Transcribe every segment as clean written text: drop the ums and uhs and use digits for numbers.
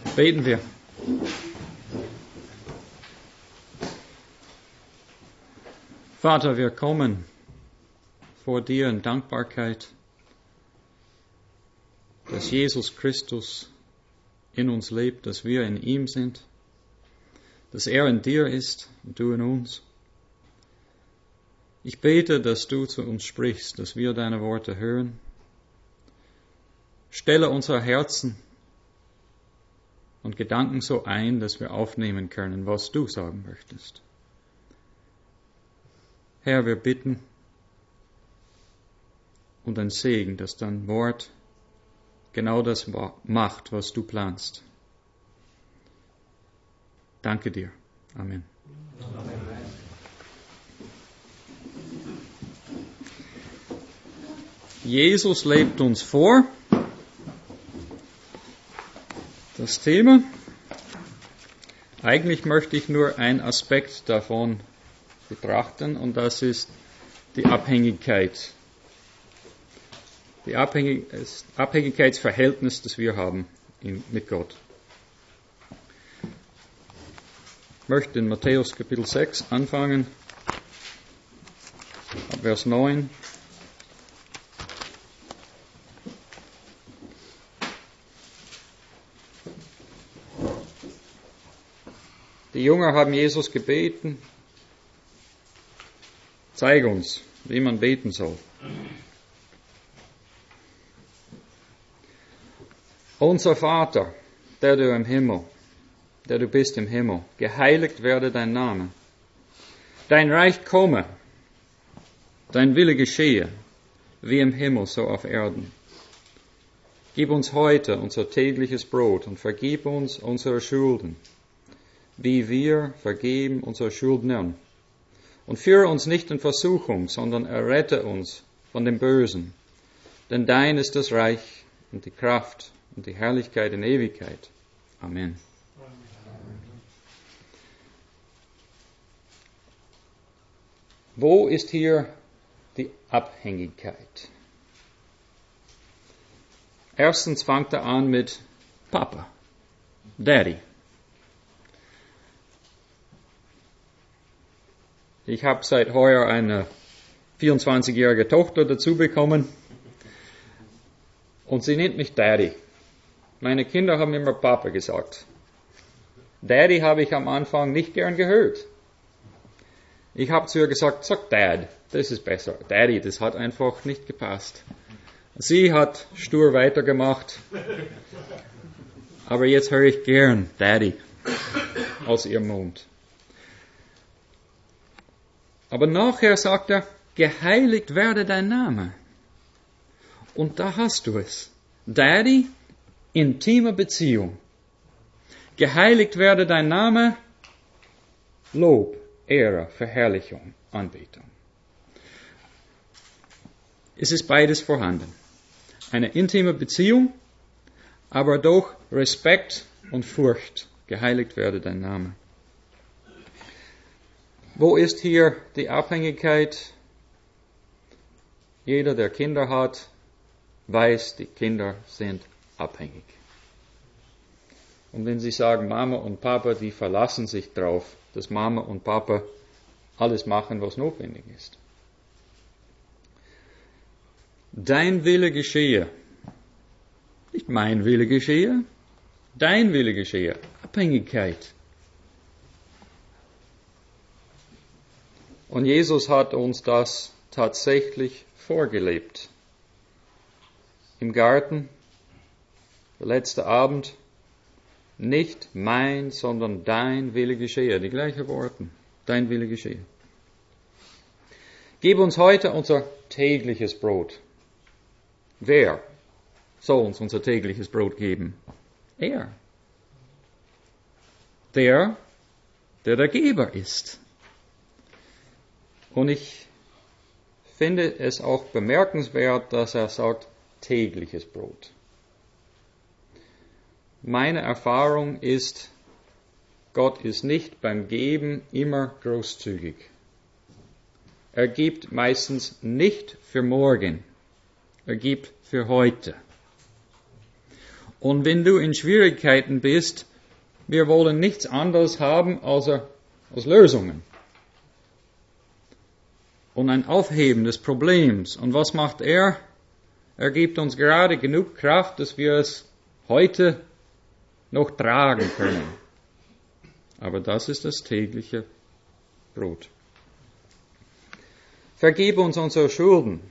Beten wir. Vater, wir kommen vor dir in Dankbarkeit, dass Jesus Christus in uns lebt, dass wir in ihm sind, dass er in dir ist und du in uns. Ich bete, dass du zu uns sprichst, dass wir deine Worte hören. Stelle unsere Herzen und Gedanken so ein, dass wir aufnehmen können, was du sagen möchtest. Herr, wir bitten um dein Segen, dass dein Wort genau das macht, was du planst. Danke dir. Amen. Amen. Jesus lebt uns vor. Das Thema. Eigentlich möchte ich nur einen Aspekt davon betrachten, und das ist die Abhängigkeit. Die Abhängigkeitsverhältnis, das wir haben mit Gott. Ich möchte in Matthäus Kapitel 6 anfangen, ab Vers 9. Die Jünger haben Jesus gebeten, zeig uns, wie man beten soll. Unser Vater, der du bist im Himmel, geheiligt werde dein Name. Dein Reich komme, dein Wille geschehe, wie im Himmel, so auf Erden. Gib uns heute unser tägliches Brot und vergib uns unsere Schulden, wie wir vergeben unsere Schuldnern. Und führe uns nicht in Versuchung, sondern errette uns von dem Bösen. Denn dein ist das Reich und die Kraft und die Herrlichkeit in Ewigkeit. Amen. Wo ist hier die Abhängigkeit? Erstens fängt er an mit Papa, Daddy. Ich habe seit heuer eine 24-jährige Tochter dazu bekommen und sie nennt mich Daddy. Meine Kinder haben immer Papa gesagt. Daddy habe ich am Anfang nicht gern gehört. Ich habe zu ihr gesagt, sag Dad, das ist besser. Daddy, das hat einfach nicht gepasst. Sie hat stur weitergemacht, aber jetzt höre ich gern Daddy aus ihrem Mund. Aber nachher sagt er, geheiligt werde dein Name. Und da hast du es. Daddy, intime Beziehung. Geheiligt werde dein Name, Lob, Ehre, Verherrlichung, Anbetung. Es ist beides vorhanden. Eine intime Beziehung, aber doch Respekt und Furcht. Geheiligt werde dein Name. Wo ist hier die Abhängigkeit? Jeder, der Kinder hat, weiß, die Kinder sind abhängig. Und wenn sie sagen, Mama und Papa, die verlassen sich drauf, dass Mama und Papa alles machen, was notwendig ist. Dein Wille geschehe. Nicht mein Wille geschehe, dein Wille geschehe. Abhängigkeit. Und Jesus hat uns das tatsächlich vorgelebt. Im Garten, der letzte Abend, nicht mein, sondern dein Wille geschehe. Die gleichen Worte. Dein Wille geschehe. Gib uns heute unser tägliches Brot. Wer soll uns unser tägliches Brot geben? Er. Der der Geber ist. Und ich finde es auch bemerkenswert, dass er sagt, tägliches Brot. Meine Erfahrung ist, Gott ist nicht beim Geben immer großzügig. Er gibt meistens nicht für morgen, er gibt für heute. Und wenn du in Schwierigkeiten bist, wir wollen nichts anderes haben als Lösungen. Und ein Aufheben des Problems. Und was macht er? Er gibt uns gerade genug Kraft, dass wir es heute noch tragen können. Aber das ist das tägliche Brot. Vergib uns unsere Schulden.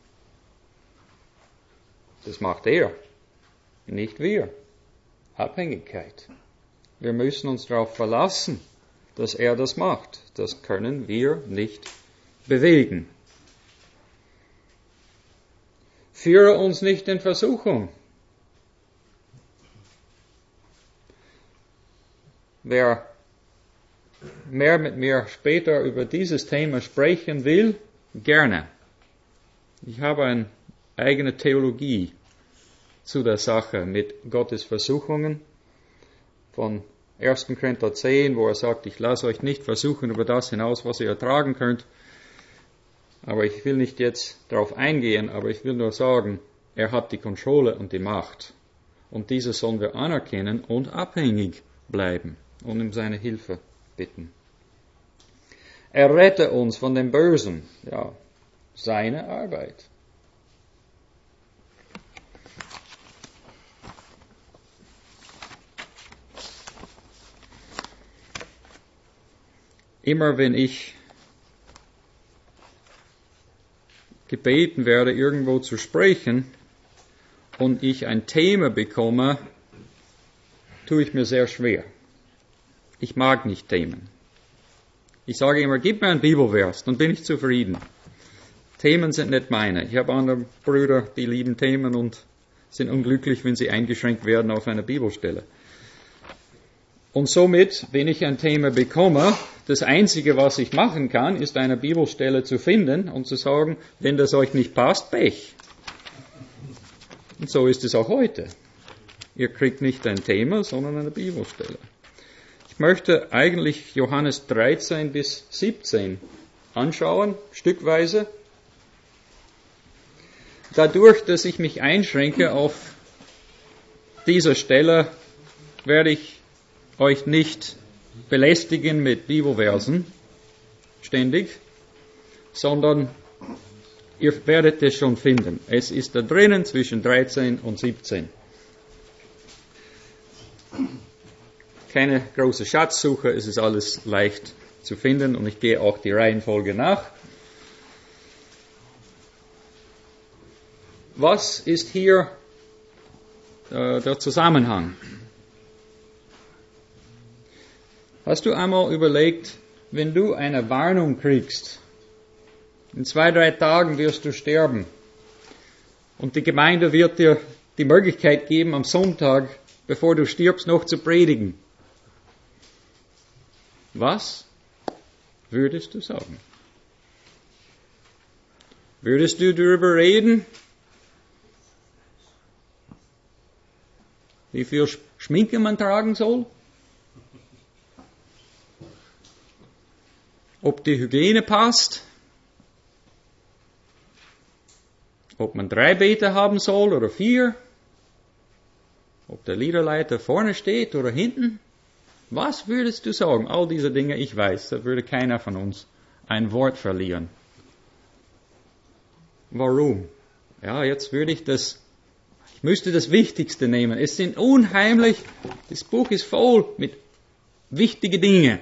Das macht er, nicht wir. Abhängigkeit. Wir müssen uns darauf verlassen, dass er das macht. Das können wir nicht bewegen. Führe uns nicht in Versuchung. Wer mehr mit mir später über dieses Thema sprechen will, gerne. Ich habe eine eigene Theologie zu der Sache mit Gottes Versuchungen von 1. Korinther 10, wo er sagt, ich lasse euch nicht versuchen über das hinaus, was ihr ertragen könnt. Aber ich will nicht jetzt darauf eingehen, aber ich will nur sagen, er hat die Kontrolle und die Macht. Und diese sollen wir anerkennen und abhängig bleiben und um seine Hilfe bitten. Er rette uns von dem Bösen. Ja, seine Arbeit. Immer wenn ich gebeten werde, irgendwo zu sprechen und ich ein Thema bekomme, tue ich mir sehr schwer. Ich mag nicht Themen. Ich sage immer, gib mir einen Bibelvers, dann bin ich zufrieden. Themen sind nicht meine. Ich habe andere Brüder, die lieben Themen und sind unglücklich, wenn sie eingeschränkt werden auf eine Bibelstelle. Und somit, wenn ich ein Thema bekomme, das Einzige, was ich machen kann, ist eine Bibelstelle zu finden und zu sagen, wenn das euch nicht passt, Pech. Und so ist es auch heute. Ihr kriegt nicht ein Thema, sondern eine Bibelstelle. Ich möchte eigentlich Johannes 13 bis 17 anschauen, stückweise. Dadurch, dass ich mich einschränke auf dieser Stelle, werde ich euch nicht belästigen mit Bibelversen ständig, sondern ihr werdet es schon finden. Es ist da drinnen zwischen 13 und 17. Keine große Schatzsuche, es ist alles leicht zu finden und ich gehe auch die Reihenfolge nach. Was ist hier der Zusammenhang? Hast du einmal überlegt, wenn du eine Warnung kriegst, in 2-3 Tagen wirst du sterben und die Gemeinde wird dir die Möglichkeit geben, am Sonntag, bevor du stirbst, noch zu predigen. Was würdest du sagen? Würdest du darüber reden, wie viel Schminke man tragen soll? Ob die Hygiene passt? Ob man 3 Beter haben soll oder 4? Ob der Liederleiter vorne steht oder hinten? Was würdest du sagen? All diese Dinge, ich weiß, da würde keiner von uns ein Wort verlieren. Warum? Ja, jetzt ich müsste das Wichtigste nehmen. Es sind unheimlich, das Buch ist voll mit wichtigen Dingen.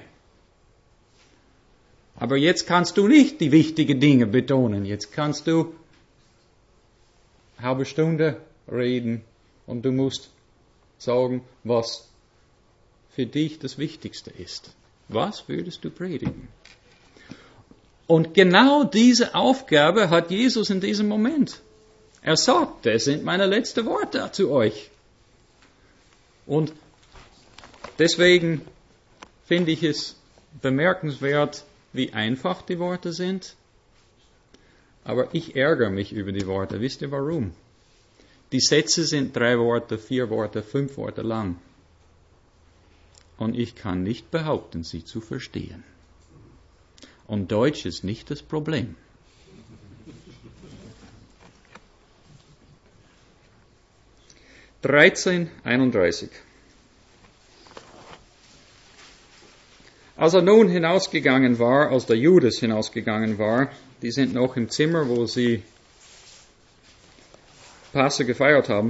Aber jetzt kannst du nicht die wichtigen Dinge betonen. Jetzt kannst du eine halbe Stunde reden und du musst sagen, was für dich das Wichtigste ist. Was würdest du predigen? Und genau diese Aufgabe hat Jesus in diesem Moment. Er sagt, das sind meine letzten Worte zu euch. Und deswegen finde ich es bemerkenswert, wie einfach die Worte sind. Aber ich ärgere mich über die Worte. Wisst ihr warum? Die Sätze sind 3 Worte, 4 Worte, 5 Worte lang. Und ich kann nicht behaupten, sie zu verstehen. Und Deutsch ist nicht das Problem. 13:31. Als er nun hinausgegangen war, als der Judas hinausgegangen war, die sind noch im Zimmer, wo sie Passe gefeiert haben,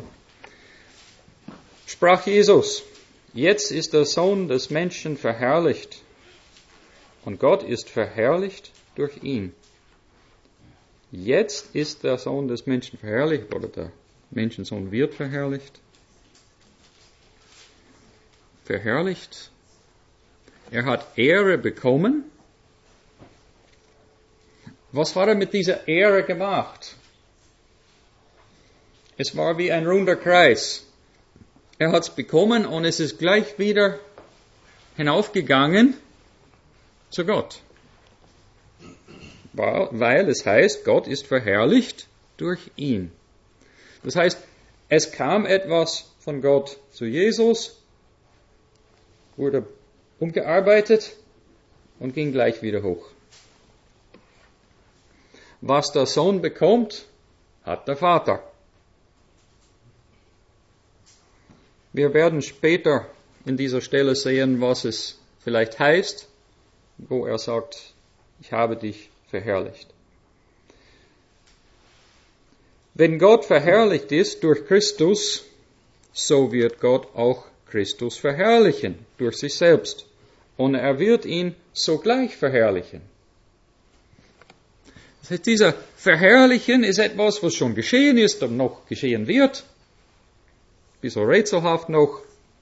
sprach Jesus: Jetzt ist der Sohn des Menschen verherrlicht und Gott ist verherrlicht durch ihn. Jetzt ist der Sohn des Menschen verherrlicht, oder der Menschensohn wird verherrlicht. Verherrlicht. Er hat Ehre bekommen. Was hat er mit dieser Ehre gemacht? Es war wie ein runder Kreis. Er hat es bekommen und es ist gleich wieder hinaufgegangen zu Gott. Weil es heißt, Gott ist verherrlicht durch ihn. Das heißt, es kam etwas von Gott zu Jesus, wurde umgearbeitet und ging gleich wieder hoch. Was der Sohn bekommt, hat der Vater. Wir werden später in dieser Stelle sehen, was es vielleicht heißt, wo er sagt, ich habe dich verherrlicht. Wenn Gott verherrlicht ist durch Christus, so wird Gott auch Christus verherrlichen durch sich selbst. Und er wird ihn sogleich verherrlichen. Das heißt, dieser Verherrlichen ist etwas, was schon geschehen ist und noch geschehen wird. Ein bisschen rätselhaft noch.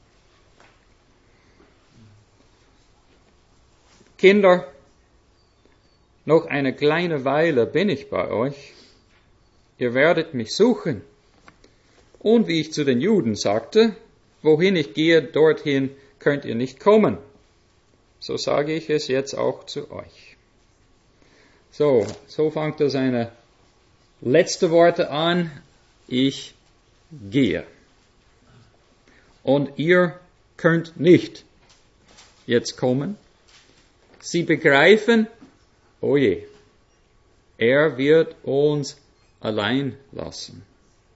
Kinder, noch eine kleine Weile bin ich bei euch. Ihr werdet mich suchen. Und wie ich zu den Juden sagte, wohin ich gehe, dorthin könnt ihr nicht kommen. So sage ich es jetzt auch zu euch. So fängt er seine letzten Worte an. Ich gehe. Und ihr könnt nicht jetzt kommen. Sie begreifen, oh je, er wird uns allein lassen.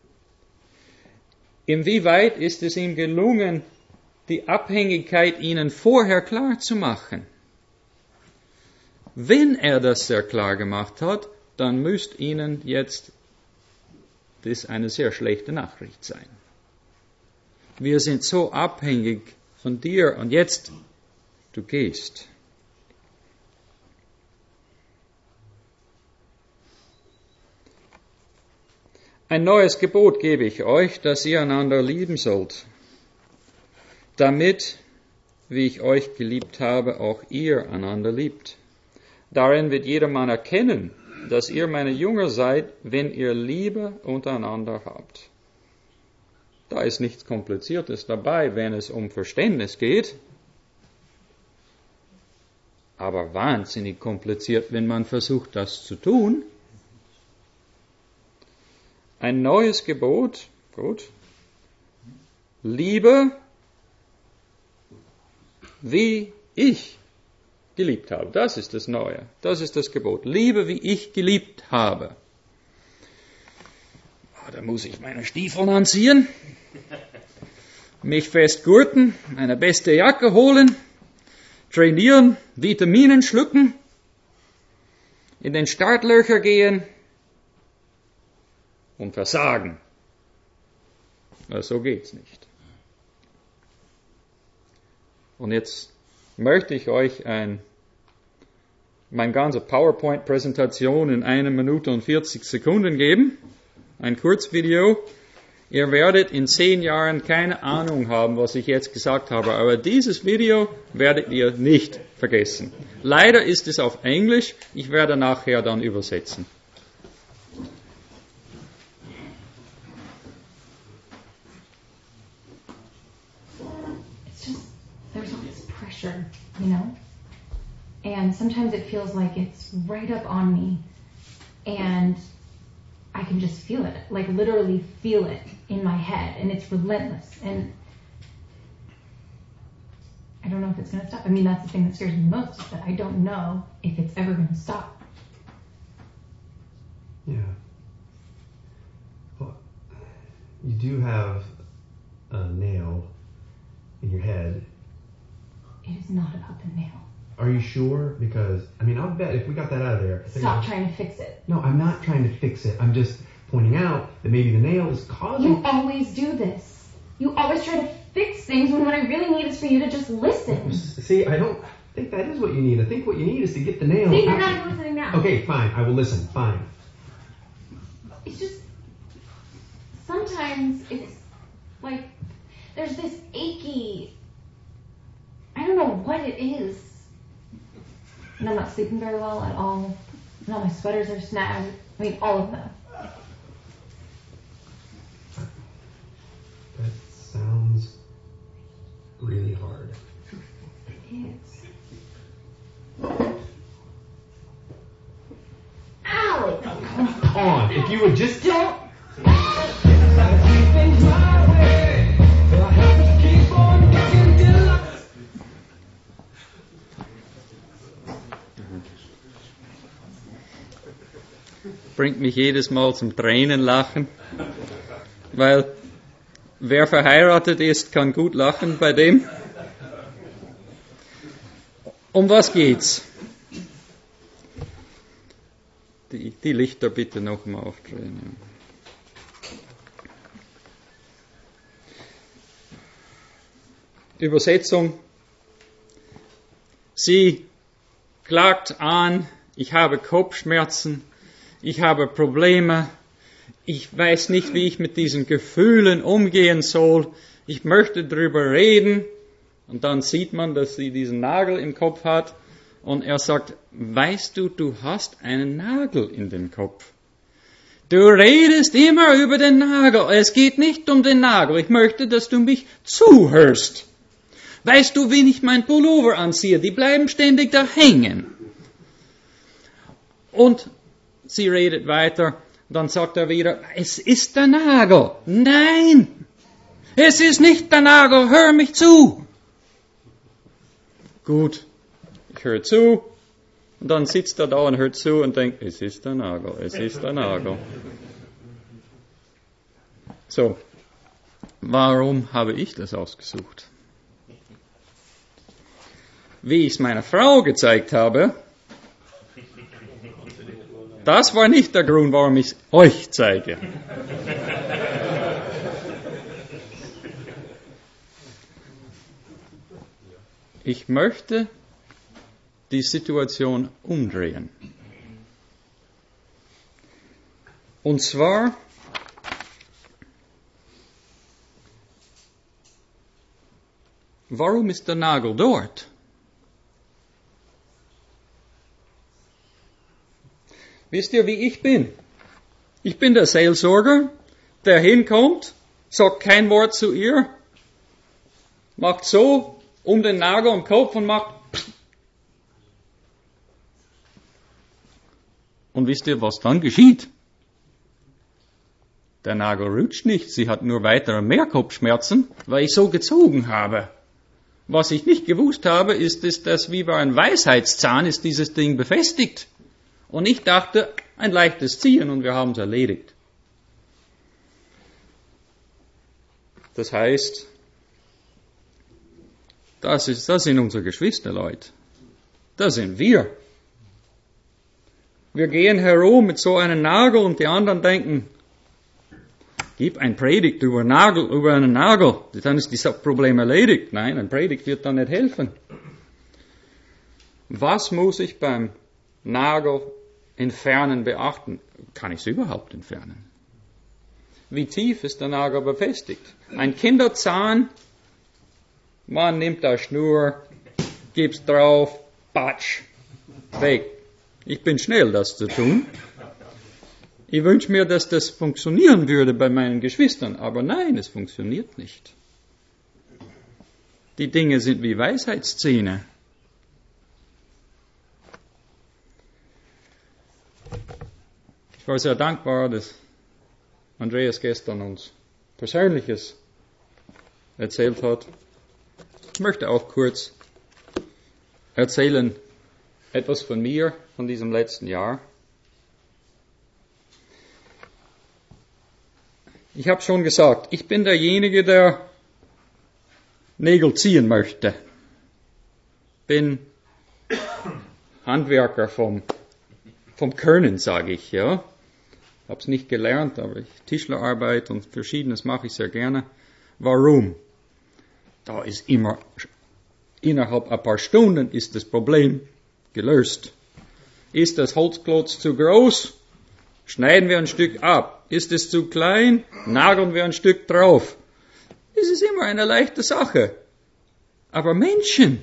Inwieweit ist es ihm gelungen, die Abhängigkeit ihnen vorher klar zu machen? Wenn er das sehr klar gemacht hat, dann müsste ihnen jetzt das eine sehr schlechte Nachricht sein. Wir sind so abhängig von dir und jetzt du gehst. Ein neues Gebot gebe ich euch, dass ihr einander lieben sollt, damit, wie ich euch geliebt habe, auch ihr einander liebt. Darin wird jedermann erkennen, dass ihr meine Jünger seid, wenn ihr Liebe untereinander habt. Da ist nichts Kompliziertes dabei, wenn es um Verständnis geht, aber wahnsinnig kompliziert, wenn man versucht, das zu tun. Ein neues Gebot, gut, Liebe, wie ich geliebt habe. Das ist das Neue, das ist das Gebot. Liebe, wie ich geliebt habe. Da muss ich meine Stiefel anziehen, mich festgurten, meine beste Jacke holen, trainieren, Vitaminen schlucken, in den Startlöcher gehen und versagen. Aber so geht's nicht. Und jetzt möchte ich euch meine ganze PowerPoint-Präsentation in 1 Minute und 40 Sekunden geben. Ein Kurzvideo. Ihr werdet in 10 Jahren keine Ahnung haben, was ich jetzt gesagt habe, aber dieses Video werdet ihr nicht vergessen. Leider ist es auf Englisch. Ich werde nachher dann übersetzen. There's all this pressure, you know? And sometimes it feels like it's right up on me. And I can just feel it, like literally feel it in my head. And it's relentless. And I don't know if it's going to stop. I mean, that's the thing that scares me most, is that I don't know if it's ever going to stop. Yeah. Well, you do have nail in your head. It is not about the nail. Are you sure? Because, I'll bet if we got that out of there... Stop trying to fix it. No, I'm not trying to fix it. I'm just pointing out that maybe the nail is causing... You always do this. You always try to fix things when what I really need is for you to just listen. See, I don't think that is what you need. I think what you need is to get the nail... See, you're not listening now. Okay, fine. I will listen. Fine. It's just... Sometimes it's like there's this achy... I don't know what it is. And I'm not sleeping very well at all. And all my sweaters are snagged. All of them. That sounds really hard. It is. Ow! Come on, if you would just... Don't... Bringt mich jedes Mal zum Tränenlachen, weil wer verheiratet ist, kann gut lachen bei dem. Um was geht's? Die Lichter bitte nochmal aufdrehen. Ja. Übersetzung. Sie klagt an, ich habe Kopfschmerzen, ich habe Probleme, ich weiß nicht, wie ich mit diesen Gefühlen umgehen soll, ich möchte drüber reden. Und dann sieht man, dass sie diesen Nagel im Kopf hat und er sagt, weißt du, du hast einen Nagel in dem Kopf. Du redest immer über den Nagel, es geht nicht um den Nagel, ich möchte, dass du mich zuhörst. Weißt du, wenn ich mein Pullover anziehe, die bleiben ständig da hängen. Und sie redet weiter, dann sagt er wieder, es ist der Nagel. Nein, es ist nicht der Nagel, hör mich zu. Gut, ich höre zu. Und dann sitzt er da und hört zu und denkt, es ist der Nagel, es ist der Nagel. So, warum habe ich das ausgesucht? Wie ich es meiner Frau gezeigt habe, das war nicht der Grund, warum ich es euch zeige. Ich möchte die Situation umdrehen. Und zwar warum ist der Nagel dort? Wisst ihr, wie ich bin? Ich bin der Seelsorger, der hinkommt, sagt kein Wort zu ihr, macht so um den Nagel am Kopf und macht. Und wisst ihr, was dann geschieht? Der Nagel rutscht nicht, sie hat nur weitere mehr Kopfschmerzen, weil ich so gezogen habe. Was ich nicht gewusst habe, ist, dass wie bei einem Weisheitszahn ist dieses Ding befestigt. Und ich dachte, ein leichtes Ziehen und wir haben es erledigt. Das heißt, das sind unsere Geschwister, Leute. Das sind wir. Wir gehen herum mit so einem Nagel und die anderen denken, gib ein Predigt über einen Nagel, dann ist das Problem erledigt. Nein, ein Predigt wird dann nicht helfen. Was muss ich beim Nagel entfernen beachten? Kann ich es überhaupt entfernen? Wie tief ist der Nagel befestigt? Ein Kinderzahn, man nimmt da Schnur, gibt's drauf, patsch, weg. Ich bin schnell, das zu tun. Ich wünsche mir, dass das funktionieren würde bei meinen Geschwistern, aber nein, es funktioniert nicht. Die Dinge sind wie Weisheitszähne. Ich war sehr dankbar, dass Andreas gestern uns Persönliches erzählt hat. Ich möchte auch kurz erzählen etwas von mir, von diesem letzten Jahr. Ich habe schon gesagt, ich bin derjenige, der Nägel ziehen möchte. Bin Handwerker vom Können, sage ich, ja. Hab's nicht gelernt, aber Tischlerarbeit und Verschiedenes mache ich sehr gerne. Warum? Da ist immer, innerhalb ein paar Stunden ist das Problem gelöst. Ist das Holzklotz zu groß? Schneiden wir ein Stück ab. Ist es zu klein? Nageln wir ein Stück drauf. Es ist immer eine leichte Sache. Aber Menschen,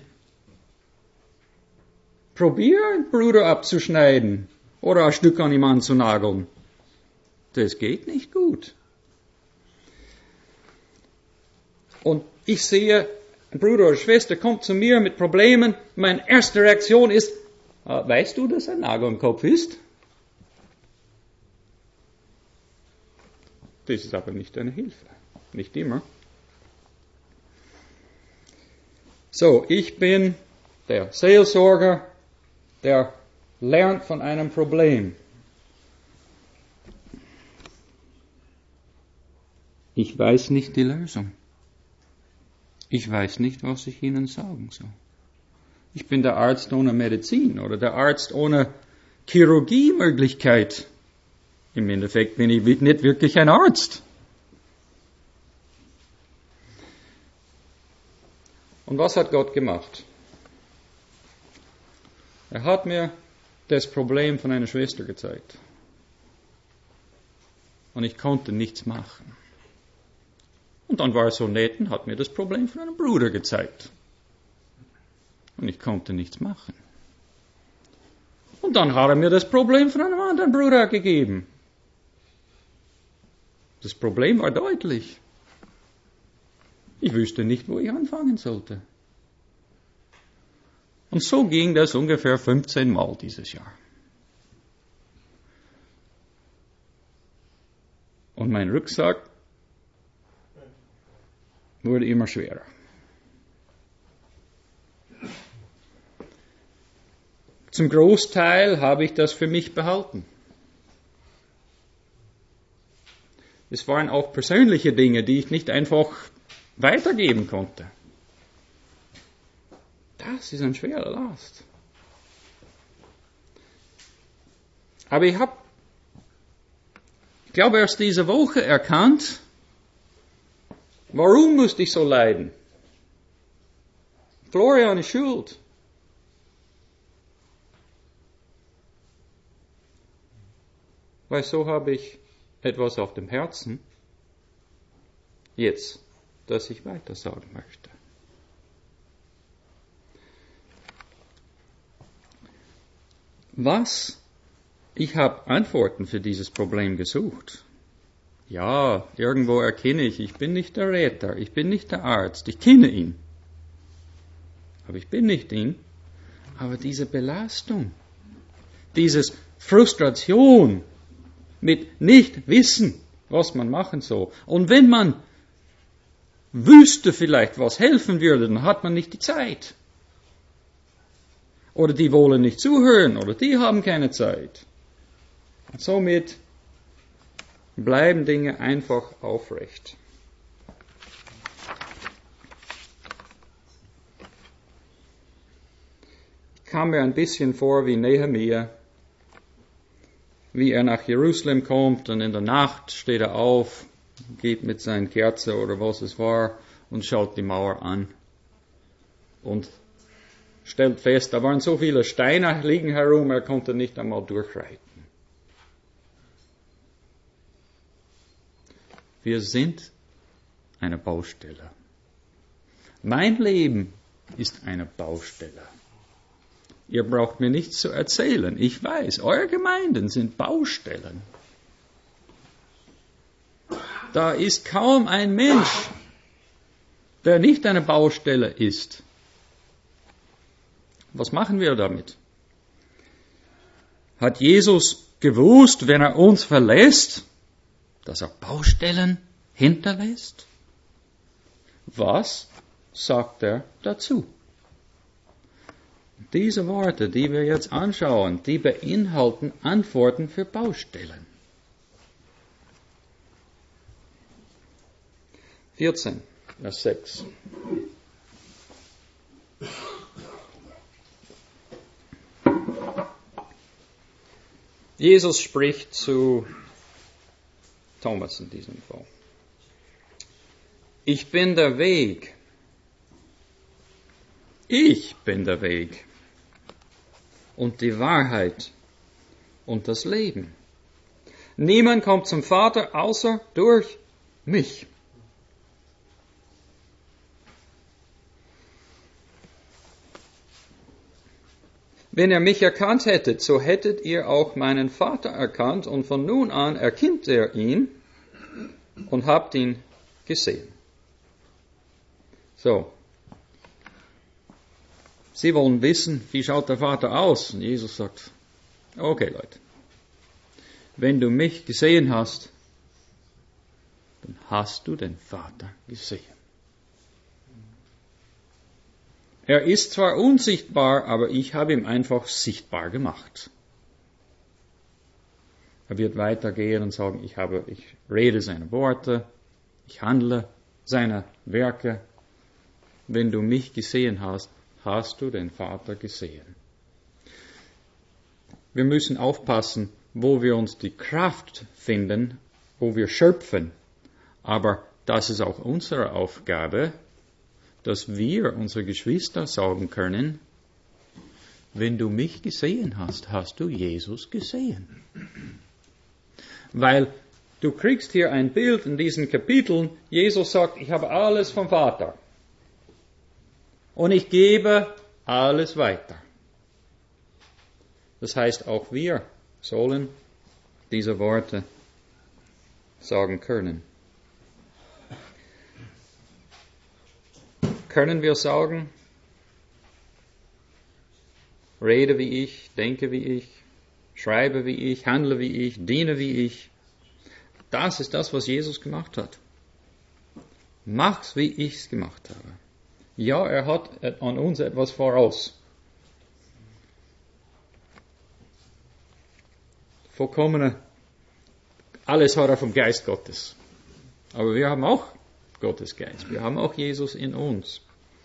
probier einen Bruder abzuschneiden oder ein Stück an ihm anzunageln. Das geht nicht gut. Und ich sehe, ein Bruder oder Schwester kommt zu mir mit Problemen. Meine erste Reaktion ist, weißt du, dass ein Nagel im Kopf ist? Das ist aber nicht eine Hilfe. Nicht immer. So, ich bin der Seelsorger, der lernt von einem Problem. Ich weiß nicht die Lösung. Ich weiß nicht, was ich Ihnen sagen soll. Ich bin der Arzt ohne Medizin oder der Arzt ohne Chirurgiemöglichkeit. Im Endeffekt bin ich nicht wirklich ein Arzt. Und was hat Gott gemacht? Er hat mir das Problem von einer Schwester gezeigt. Und ich konnte nichts machen. Und dann war er so nett und hat mir das Problem von einem Bruder gezeigt. Und ich konnte nichts machen. Und dann hat er mir das Problem von einem anderen Bruder gegeben. Das Problem war deutlich. Ich wüsste nicht, wo ich anfangen sollte. Und so ging das ungefähr 15 Mal dieses Jahr. Und mein Rucksack wurde immer schwerer. Zum Großteil habe ich das für mich behalten. Es waren auch persönliche Dinge, die ich nicht einfach weitergeben konnte. Das ist ein schwerer Last. Aber ich glaube erst diese Woche erkannt, warum musste ich so leiden? Florian ist schuld. Weil so habe ich etwas auf dem Herzen, jetzt, das ich weiter sagen möchte. Ich habe Antworten für dieses Problem gesucht. Ja, irgendwo erkenne ich bin nicht der Räter, ich bin nicht der Arzt, ich kenne ihn. Aber ich bin nicht ihn. Aber diese Belastung, dieses Frustration mit nicht wissen, was man machen soll. Und wenn man wüsste vielleicht, was helfen würde, dann hat man nicht die Zeit. Oder die wollen nicht zuhören, oder die haben keine Zeit. Und somit bleiben Dinge einfach aufrecht. Ich kam mir ein bisschen vor wie Nehemia, wie er nach Jerusalem kommt und in der Nacht steht er auf, geht mit seinen Kerze oder was es war und schaut die Mauer an und stellt fest, da waren so viele Steine liegen herum, er konnte nicht einmal durchreiten. Wir sind eine Baustelle. Mein Leben ist eine Baustelle. Ihr braucht mir nichts zu erzählen. Ich weiß, eure Gemeinden sind Baustellen. Da ist kaum ein Mensch, der nicht eine Baustelle ist. Was machen wir damit? Hat Jesus gewusst, wenn er uns verlässt, dass er Baustellen hinterlässt? Was sagt er dazu? Diese Worte, die wir jetzt anschauen, die beinhalten Antworten für Baustellen. 14, Vers 6. Jesus spricht zu Thomas in diesem Fall. Ich bin der Weg. Ich bin der Weg und die Wahrheit und das Leben. Niemand kommt zum Vater außer durch mich. Wenn ihr mich erkannt hättet, so hättet ihr auch meinen Vater erkannt, und von nun an erkennt ihr ihn und habt ihn gesehen. So. Sie wollen wissen, wie schaut der Vater aus? Und Jesus sagt, okay Leute, wenn du mich gesehen hast, dann hast du den Vater gesehen. Er ist zwar unsichtbar, aber ich habe ihn einfach sichtbar gemacht. Er wird weitergehen und sagen, ich rede seine Worte, ich handle seine Werke. Wenn du mich gesehen hast, hast du den Vater gesehen. Wir müssen aufpassen, wo wir uns die Kraft finden, wo wir schöpfen. Aber das ist auch unsere Aufgabe, dass wir unsere Geschwister sagen können, wenn du mich gesehen hast, hast du Jesus gesehen. Weil du kriegst hier ein Bild in diesen Kapiteln, Jesus sagt, ich habe alles vom Vater. Und ich gebe alles weiter. Das heißt, auch wir sollen diese Worte sagen können. Können wir sagen, rede wie ich, denke wie ich, schreibe wie ich, handle wie ich, diene wie ich. Das ist das, was Jesus gemacht hat. Mach's, wie ich's gemacht habe. Ja, er hat an uns etwas voraus. Vollkommene, alles hat er vom Geist Gottes. Aber wir haben auch Gottes Geist. Wir haben auch Jesus in uns.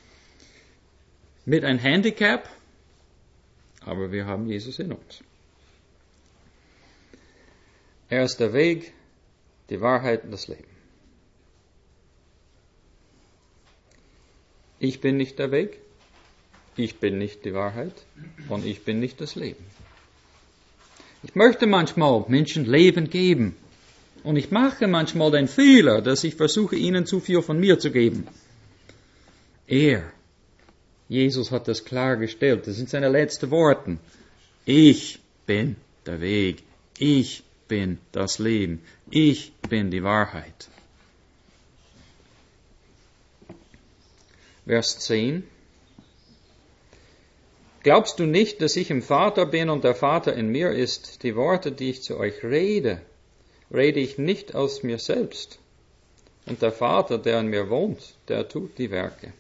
Mit einem Handicap, aber wir haben Jesus in uns. Er ist der Weg, die Wahrheit und das Leben. Ich bin nicht der Weg, ich bin nicht die Wahrheit und ich bin nicht das Leben. Ich möchte manchmal Menschen Leben geben und ich mache manchmal den Fehler, dass ich versuche, ihnen zu viel von mir zu geben. Jesus hat das klargestellt, das sind seine letzten Worte. Ich bin der Weg, ich bin das Leben, ich bin die Wahrheit. Vers 10. Glaubst du nicht, dass ich im Vater bin und der Vater in mir ist? Die Worte, die ich zu euch rede, rede ich nicht aus mir selbst. Und der Vater, der in mir wohnt, der tut die Werke.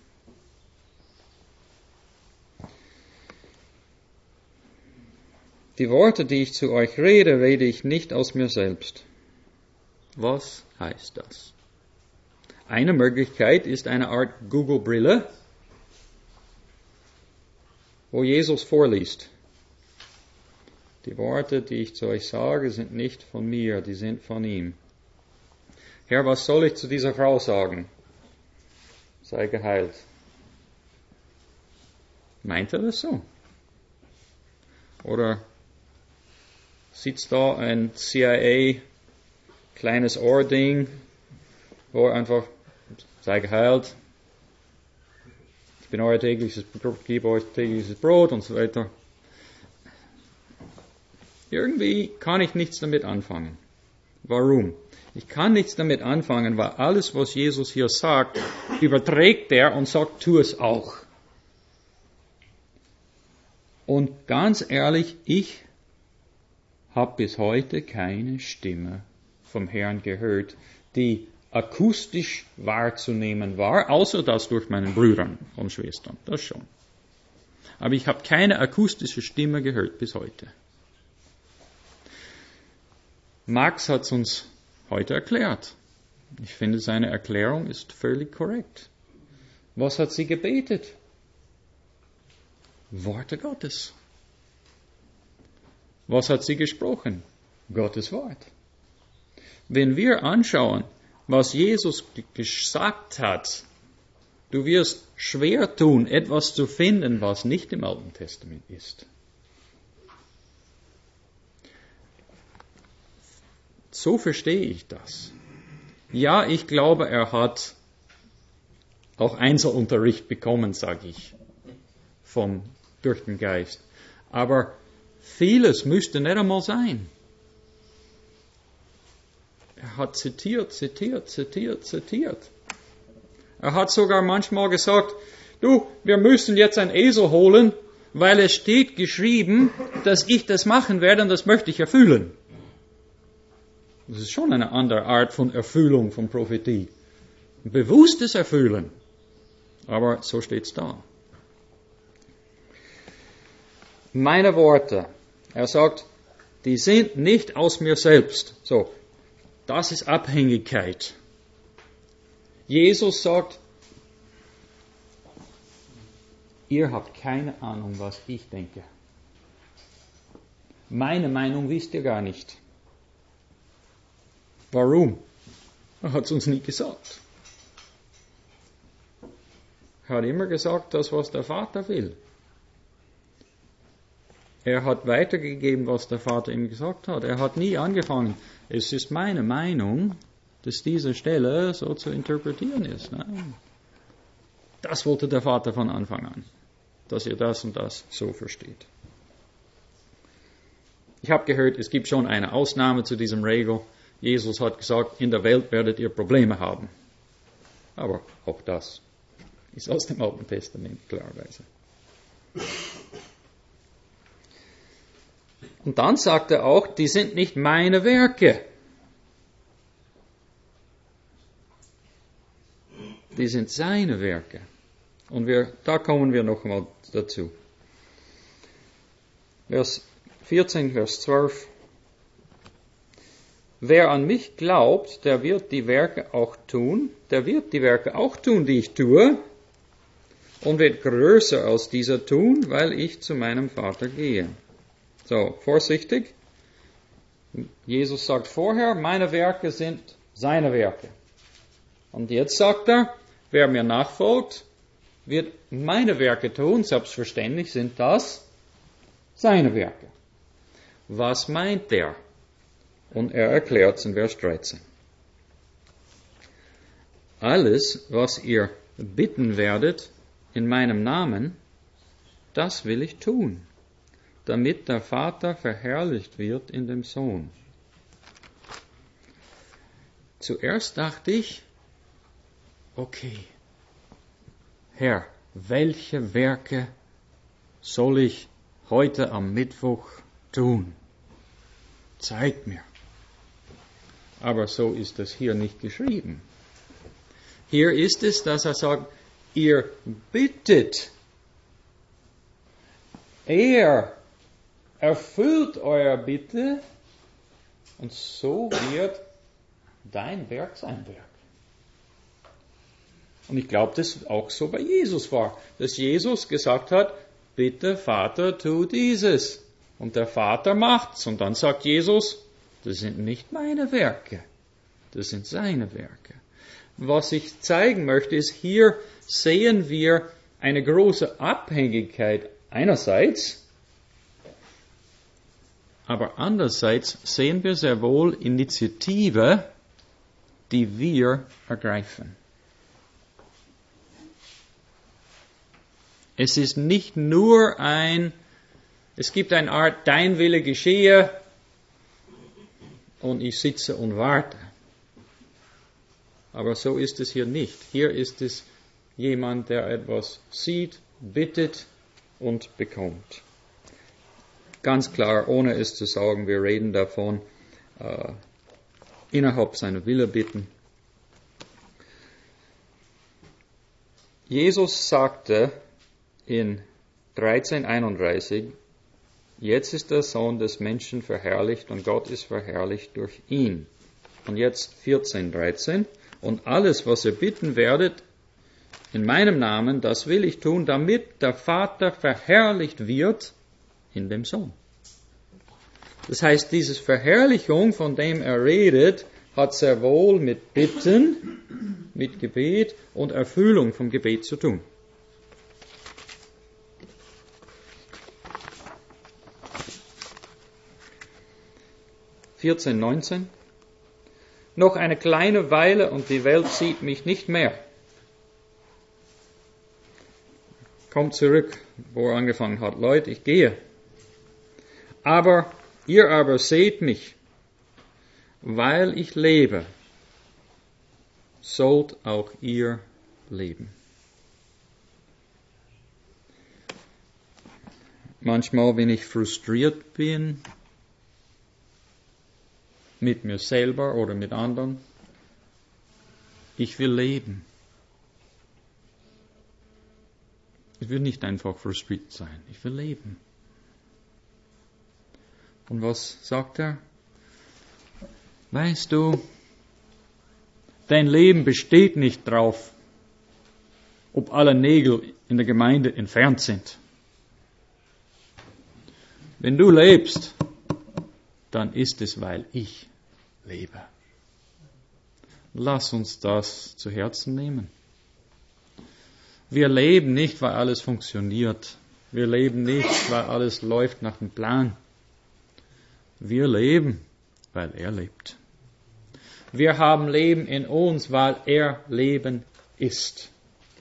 Die Worte, die ich zu euch rede, rede ich nicht aus mir selbst. Was heißt das? Eine Möglichkeit ist eine Art Google-Brille, wo Jesus vorliest. Die Worte, die ich zu euch sage, sind nicht von mir, die sind von ihm. Herr, was soll ich zu dieser Frau sagen? Sei geheilt. Meint er das so? Oder sitzt da ein CIA, kleines Ohrding, wo er einfach, sei geheilt, ich bin euer tägliches, gebe euch tägliches Brot und so weiter. Irgendwie kann ich nichts damit anfangen. Warum? Ich kann nichts damit anfangen, weil alles, was Jesus hier sagt, überträgt er und sagt, tu es auch. Und ganz ehrlich, ich habe bis heute keine Stimme vom Herrn gehört, die akustisch wahrzunehmen war, außer das durch meinen Brüdern und Schwestern, das schon. Aber ich habe keine akustische Stimme gehört bis heute. Max hat es uns heute erklärt. Ich finde, seine Erklärung ist völlig korrekt. Was hat sie gebetet? Worte Gottes. Was hat sie gesprochen? Gottes Wort. Wenn wir anschauen, was Jesus gesagt hat, du wirst schwer tun, etwas zu finden, was nicht im Alten Testament ist. So verstehe ich das. Ja, ich glaube, er hat auch Einzelunterricht bekommen, sage ich, durch den Geist. Aber vieles müsste nicht einmal sein. Er hat zitiert. Er hat sogar manchmal gesagt, du, wir müssen jetzt einen Esel holen, weil es steht geschrieben, dass ich das machen werde und das möchte ich erfüllen. Das ist schon eine andere Art von Erfüllung von Prophetie. Bewusstes Erfüllen. Aber so steht's da. Meine Worte, er sagt, die sind nicht aus mir selbst. So, das ist Abhängigkeit. Jesus sagt, ihr habt keine Ahnung, was ich denke. Meine Meinung wisst ihr gar nicht. Warum? Er hat es uns nie gesagt. Er hat immer gesagt, das, was der Vater will. Er hat weitergegeben, was der Vater ihm gesagt hat. Er hat nie angefangen, es ist meine Meinung, dass diese Stelle so zu interpretieren ist. Nein. Das wollte der Vater von Anfang an, dass ihr das und das so versteht. Ich habe gehört, es gibt schon eine Ausnahme zu diesem Regel. Jesus hat gesagt, in der Welt werdet ihr Probleme haben. Aber auch das ist aus dem Alten Testament klarerweise. Und dann sagt er auch, die sind nicht meine Werke. Die sind seine Werke. Und da kommen wir noch einmal dazu. Vers 14, Vers 12. Wer an mich glaubt, der wird die Werke auch tun, die ich tue, und wird größer als dieser tun, weil ich zu meinem Vater gehe. So, vorsichtig. Jesus sagt vorher, meine Werke sind seine Werke. Und jetzt sagt er, wer mir nachfolgt, wird meine Werke tun, selbstverständlich sind das seine Werke. Was meint er? Und er erklärt es in Vers 13. Alles, was ihr bitten werdet in meinem Namen, das will ich tun, damit der Vater verherrlicht wird in dem Sohn. Zuerst dachte ich, okay, Herr, welche Werke soll ich heute am Mittwoch tun? Zeig mir. Aber so ist es hier nicht geschrieben. Hier ist es, dass er sagt, ihr bittet. Er erfüllt euer Bitte und so wird dein Werk sein Werk. Und ich glaube, dass auch so bei Jesus war, dass Jesus gesagt hat, bitte Vater, tu dieses. Und der Vater macht's. Und dann sagt Jesus, das sind nicht meine Werke, das sind seine Werke. Was ich zeigen möchte, ist, hier sehen wir eine große Abhängigkeit einerseits, aber andererseits sehen wir sehr wohl Initiative, die wir ergreifen. Es ist nicht nur es gibt eine Art, dein Wille geschehe und ich sitze und warte. Aber so ist es hier nicht. Hier ist es jemand, der etwas sieht, bittet und bekommt. Ganz klar, ohne es zu sagen, wir reden davon, innerhalb seiner Wille bitten. Jesus sagte in 13,31, jetzt ist der Sohn des Menschen verherrlicht und Gott ist verherrlicht durch ihn. Und jetzt 14,13, und alles, was ihr bitten werdet in meinem Namen, das will ich tun, damit der Vater verherrlicht wird in dem Sohn. Das heißt, diese Verherrlichung, von dem er redet, hat sehr wohl mit Bitten, mit Gebet und Erfüllung vom Gebet zu tun. Vers 19. Noch eine kleine Weile und die Welt sieht mich nicht mehr. Kommt zurück, wo er angefangen hat. Leute, ich gehe. Ihr aber seht mich, weil ich lebe, sollt auch ihr leben. Manchmal, wenn ich frustriert bin, mit mir selber oder mit anderen, ich will leben. Ich will nicht einfach frustriert sein, ich will leben. Und was sagt er? Weißt du, dein Leben besteht nicht drauf, ob alle Nägel in der Gemeinde entfernt sind. Wenn du lebst, dann ist es, weil ich lebe. Lass uns das zu Herzen nehmen. Wir leben nicht, weil alles funktioniert. Wir leben nicht, weil alles läuft nach dem Plan. Wir leben, weil er lebt. Wir haben Leben in uns, weil er Leben ist.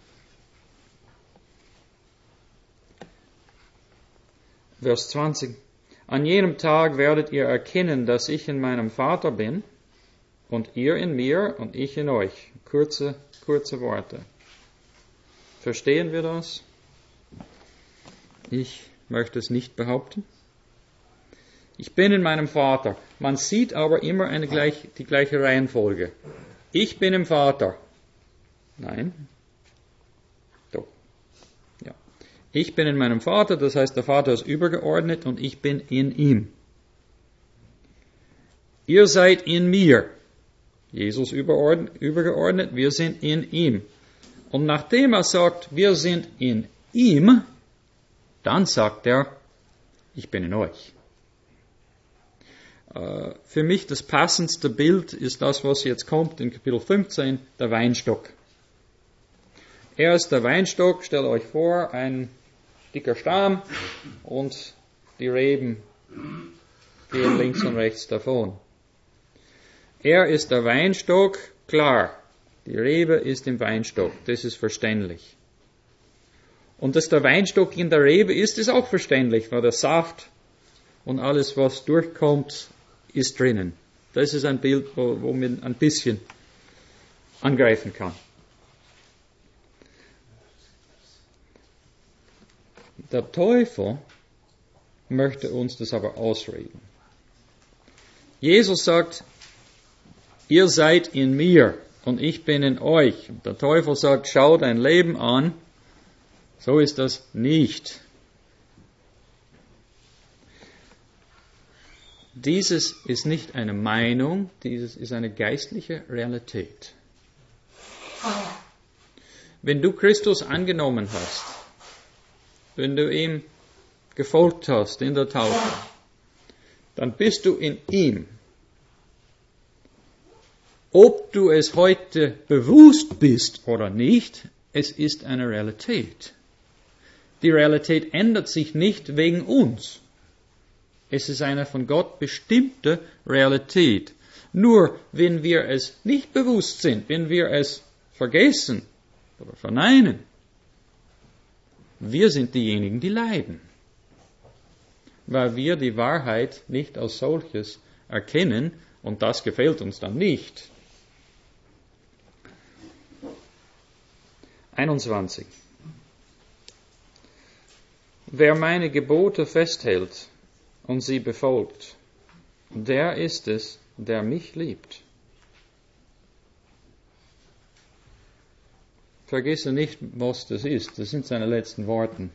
Vers 20. An jenem Tag werdet ihr erkennen, dass ich in meinem Vater bin und ihr in mir und ich in euch. Kurze Worte. Verstehen wir das? Ich möchte es nicht behaupten. Ich bin in meinem Vater. Man sieht aber immer die gleiche Reihenfolge. Ich bin im Vater. Nein. Doch. Ja. Ich bin in meinem Vater, das heißt, der Vater ist übergeordnet und ich bin in ihm. Ihr seid in mir. Jesus übergeordnet, wir sind in ihm. Und nachdem er sagt, wir sind in ihm, dann sagt er, ich bin in euch. Für mich das passendste Bild ist das, was jetzt kommt in Kapitel 15, der Weinstock. Er ist der Weinstock, stellt euch vor, ein dicker Stamm und die Reben gehen links und rechts davon. Er ist der Weinstock, klar, die Rebe ist im Weinstock, das ist verständlich. Und dass der Weinstock in der Rebe ist auch verständlich, weil der Saft und alles, was durchkommt, ist drinnen. Das ist ein Bild, wo man ein bisschen angreifen kann. Der Teufel möchte uns das aber ausreden. Jesus sagt, ihr seid in mir und ich bin in euch. Und der Teufel sagt, schau dein Leben an. So ist das nicht. Dieses ist nicht eine Meinung, dieses ist eine geistliche Realität. Wenn du Christus angenommen hast, wenn du ihm gefolgt hast in der Taufe, dann bist du in ihm. Ob du es heute bewusst bist oder nicht, es ist eine Realität. Die Realität ändert sich nicht wegen uns. Es ist eine von Gott bestimmte Realität. Nur wenn wir es nicht bewusst sind, wenn wir es vergessen oder verneinen, wir sind diejenigen, die leiden. Weil wir die Wahrheit nicht als solches erkennen und das gefällt uns dann nicht. 21. Wer meine Gebote festhält und sie befolgt, der ist es, der mich liebt. Vergesse nicht, was das ist. Das sind seine letzten Worte.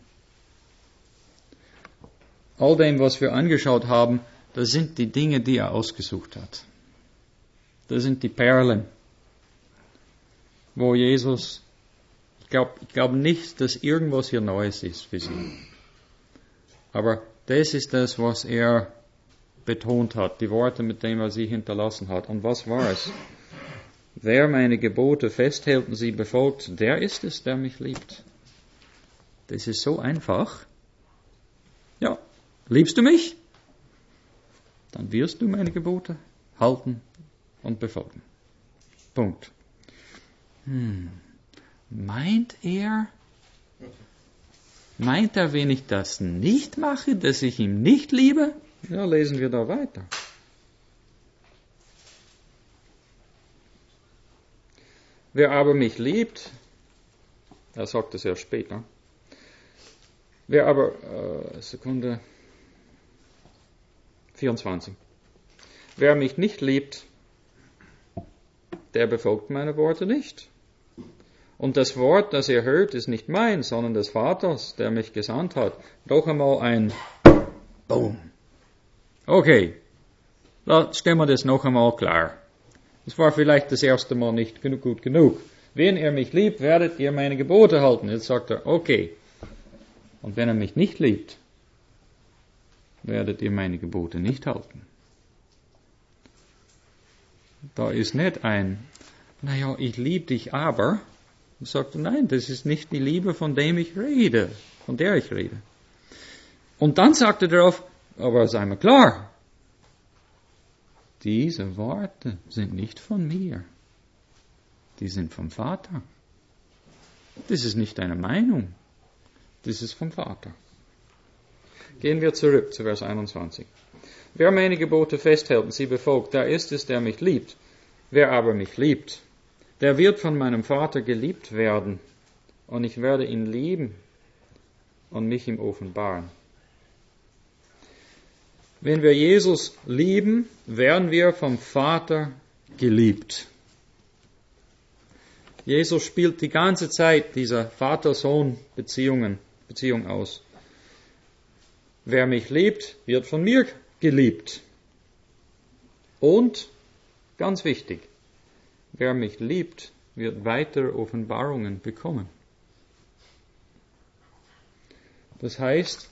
All dem, was wir angeschaut haben, das sind die Dinge, die er ausgesucht hat. Das sind die Perlen, wo Jesus glaube nicht, dass irgendwas hier Neues ist für Sie. Aber das ist das, was er betont hat, die Worte, mit denen er sie hinterlassen hat. Und was war es? Wer meine Gebote festhält und sie befolgt, der ist es, der mich liebt. Das ist so einfach. Ja, liebst du mich? Dann wirst du meine Gebote halten und befolgen. Punkt. Meint er, wenn ich das nicht mache, dass ich ihn nicht liebe? Ja, lesen wir da weiter. Wer aber mich liebt, er sagt es erst später, wer aber, Sekunde 24, wer mich nicht liebt, der befolgt meine Worte nicht. Und das Wort, das ihr hört, ist nicht mein, sondern des Vaters, der mich gesandt hat. Doch einmal ein Boom. Okay, da stellen wir das noch einmal klar. Das war vielleicht das erste Mal nicht gut genug. Wenn ihr mich liebt, werdet ihr meine Gebote halten. Jetzt sagt er, okay. Und wenn er mich nicht liebt, werdet ihr meine Gebote nicht halten. Da ist nicht ein, naja, ich liebe dich, aber. Er sagt, nein, das ist nicht die Liebe, von der ich rede. Und dann sagt er darauf, aber sei mir klar, diese Worte sind nicht von mir. Die sind vom Vater. Das ist nicht deine Meinung. Das ist vom Vater. Gehen wir zurück zu Vers 21. Wer meine Gebote festhält und sie befolgt, der ist es, der mich liebt. Wer aber mich liebt, der wird von meinem Vater geliebt werden, und ich werde ihn lieben und mich ihm offenbaren. Wenn wir Jesus lieben, werden wir vom Vater geliebt. Jesus spielt die ganze Zeit dieser Vater-Sohn-Beziehung aus. Wer mich liebt, wird von mir geliebt. Und, ganz wichtig, wer mich liebt, wird weitere Offenbarungen bekommen. Das heißt,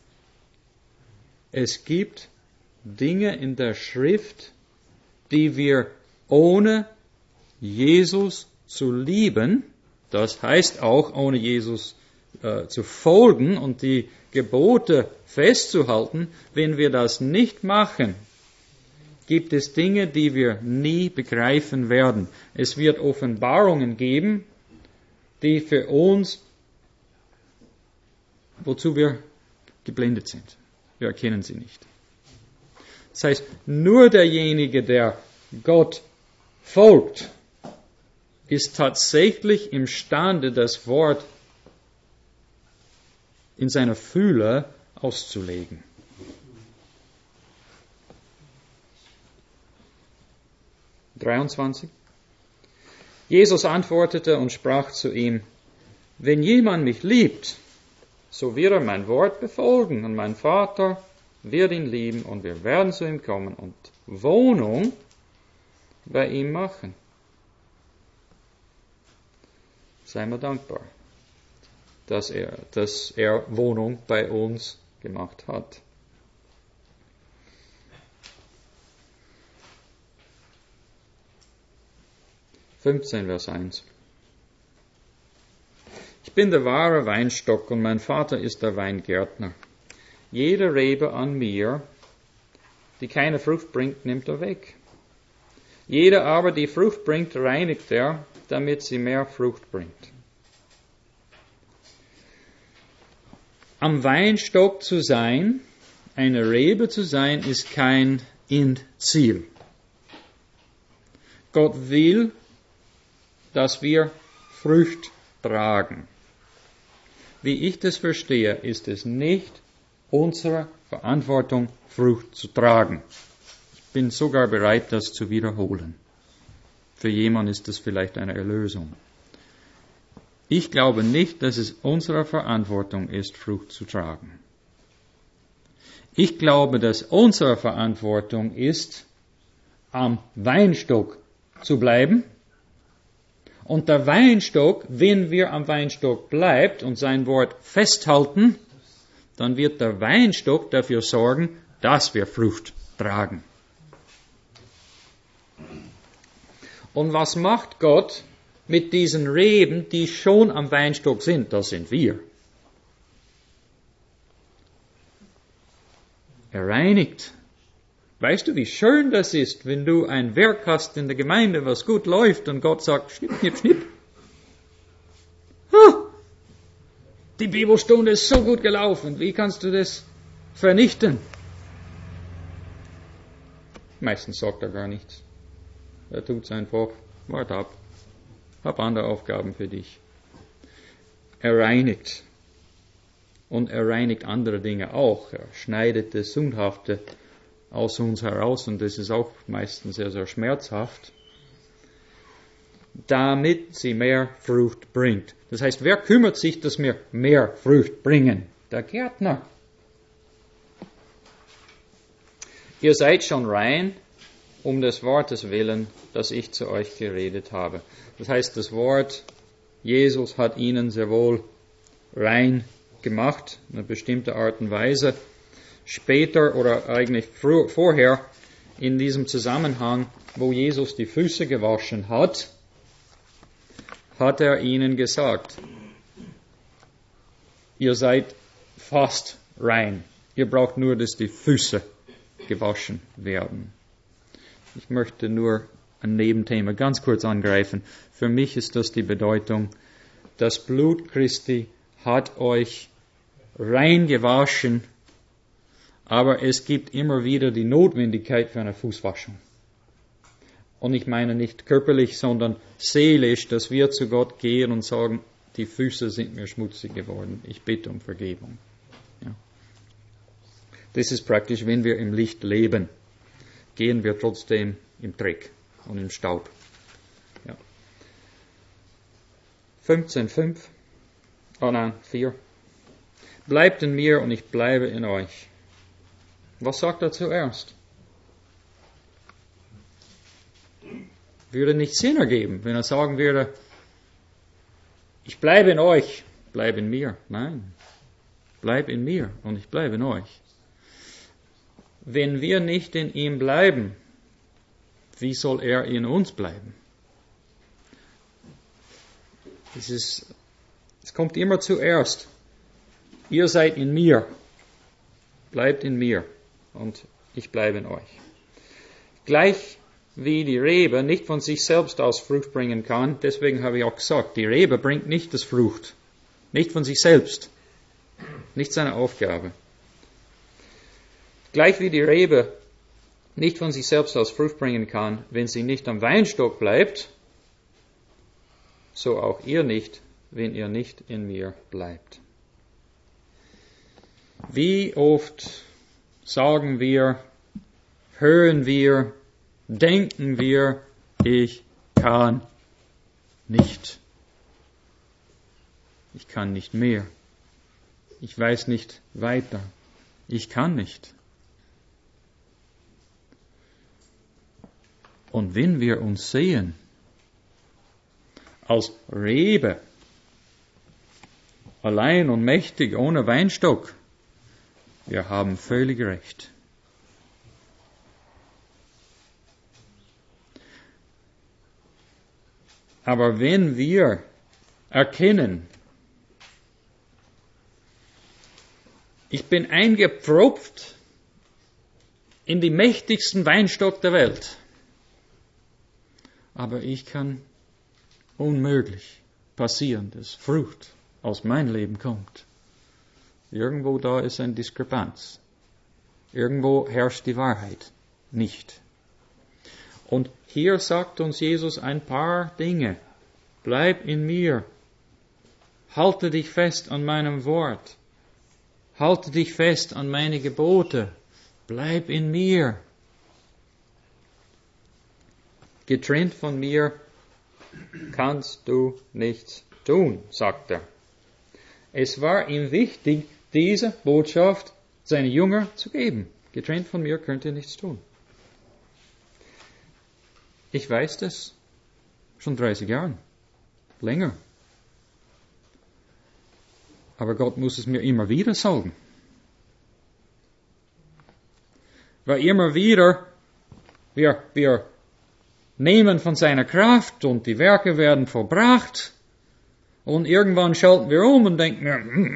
es gibt Dinge in der Schrift, die wir ohne Jesus zu lieben, das heißt auch ohne Jesus zu folgen und die Gebote festzuhalten, wenn wir das nicht machen, gibt es Dinge, die wir nie begreifen werden. Es wird Offenbarungen geben, die für uns, wozu wir geblendet sind. Wir erkennen sie nicht. Das heißt, nur derjenige, der Gott folgt, ist tatsächlich imstande, das Wort in seiner Fülle auszulegen. Jesus antwortete und sprach zu ihm, wenn jemand mich liebt, so wird er mein Wort befolgen, und mein Vater wird ihn lieben, und wir werden zu ihm kommen und Wohnung bei ihm machen. Seien wir dankbar, dass er Wohnung bei uns gemacht hat. Vers 1. Ich bin der wahre Weinstock und mein Vater ist der Weingärtner. Jede Rebe an mir, die keine Frucht bringt, nimmt er weg. Jede aber, die Frucht bringt, reinigt er, damit sie mehr Frucht bringt. Am Weinstock zu sein, eine Rebe zu sein, ist kein Endziel. Gott will, dass wir Frucht tragen. Wie ich das verstehe, ist es nicht unsere Verantwortung, Frucht zu tragen. Ich bin sogar bereit, das zu wiederholen. Für jemanden ist das vielleicht eine Erlösung. Ich glaube nicht, dass es unsere Verantwortung ist, Frucht zu tragen. Ich glaube, dass unsere Verantwortung ist, am Weinstock zu bleiben Und der Weinstock, wenn wir am Weinstock bleibt und sein Wort festhalten, dann wird der Weinstock dafür sorgen, dass wir Frucht tragen. Und was macht Gott mit diesen Reben, die schon am Weinstock sind? Das sind wir. Er reinigt. Weißt du, wie schön das ist, wenn du ein Werk hast in der Gemeinde, was gut läuft und Gott sagt, schnipp, schnipp, schnipp. Die Bibelstunde ist so gut gelaufen, wie kannst du das vernichten? Meistens sagt er gar nichts. Er tut es einfach, wart ab, hab andere Aufgaben für dich. Er reinigt. Und er reinigt andere Dinge auch. Er schneidet das Sündhafte aus uns heraus und das ist auch meistens sehr, sehr schmerzhaft, damit sie mehr Frucht bringt. Das heißt, wer kümmert sich, dass wir mehr Frucht bringen? Der Gärtner. Ihr seid schon rein, um des Wortes willen, das ich zu euch geredet habe. Das heißt, das Wort, Jesus hat ihnen sehr wohl rein gemacht, in einer bestimmten Art und Weise. Später oder eigentlich vorher in diesem Zusammenhang, wo Jesus die Füße gewaschen hat, hat er ihnen gesagt, ihr seid fast rein. Ihr braucht nur, dass die Füße gewaschen werden. Ich möchte nur ein Nebenthema ganz kurz angreifen. Für mich ist das die Bedeutung, das Blut Christi hat euch rein gewaschen, aber es gibt immer wieder die Notwendigkeit für eine Fußwaschung. Und ich meine nicht körperlich, sondern seelisch, dass wir zu Gott gehen und sagen, die Füße sind mir schmutzig geworden, ich bitte um Vergebung. Ja. Das ist praktisch, wenn wir im Licht leben, gehen wir trotzdem im Dreck und im Staub. Ja. 4. Bleibt in mir und ich bleibe in euch. Was sagt er zuerst? Würde nicht Sinn ergeben, wenn er sagen würde, ich bleibe in euch, bleib in mir. Nein, bleib in mir und ich bleibe in euch. Wenn wir nicht in ihm bleiben, wie soll er in uns bleiben? Es kommt immer zuerst. Ihr seid in mir, bleibt in mir und ich bleibe in euch. Gleich wie die Rebe nicht von sich selbst aus Frucht bringen kann, deswegen habe ich auch gesagt, die Rebe bringt nicht das Frucht, nicht von sich selbst, nicht seine Aufgabe. Gleich wie die Rebe nicht von sich selbst aus Frucht bringen kann, wenn sie nicht am Weinstock bleibt, so auch ihr nicht, wenn ihr nicht in mir bleibt. Wie oft sagen wir, hören wir, denken wir, ich kann nicht. Ich kann nicht mehr. Ich weiß nicht weiter. Ich kann nicht. Und wenn wir uns sehen als Rebe, allein und mächtig, ohne Weinstock, wir haben völlig recht. Aber wenn wir erkennen, ich bin eingepfropft in die mächtigsten Weinstock der Welt, aber ich kann unmöglich passieren, dass Frucht aus meinem Leben kommt. Irgendwo da ist eine Diskrepanz. Irgendwo herrscht die Wahrheit nicht. Und hier sagt uns Jesus ein paar Dinge. Bleib in mir. Halte dich fest an meinem Wort. Halte dich fest an meine Gebote. Bleib in mir. Getrennt von mir kannst du nichts tun, sagt er. Es war ihm wichtig, diese Botschaft seinen Jüngern zu geben. Getrennt von mir könnt ihr nichts tun. Ich weiß das schon 30 Jahren. länger. Aber Gott muss es mir immer wieder sagen. Weil immer wieder wir nehmen von seiner Kraft und die Werke werden vollbracht und irgendwann schalten wir um und denken,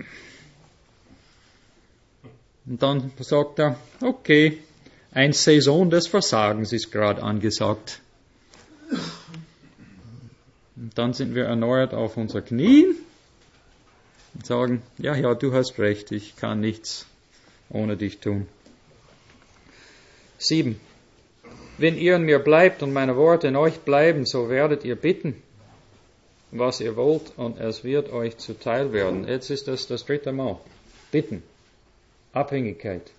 Und dann sagt er, okay, eine Saison des Versagens ist gerade angesagt. Und dann sind wir erneut auf unser Knien und sagen, ja, du hast recht, ich kann nichts ohne dich tun. 7. Wenn ihr in mir bleibt und meine Worte in euch bleiben, so werdet ihr bitten, was ihr wollt, und es wird euch zuteil werden. Jetzt ist das 3. Mal. Bitten. Abhängigkeit.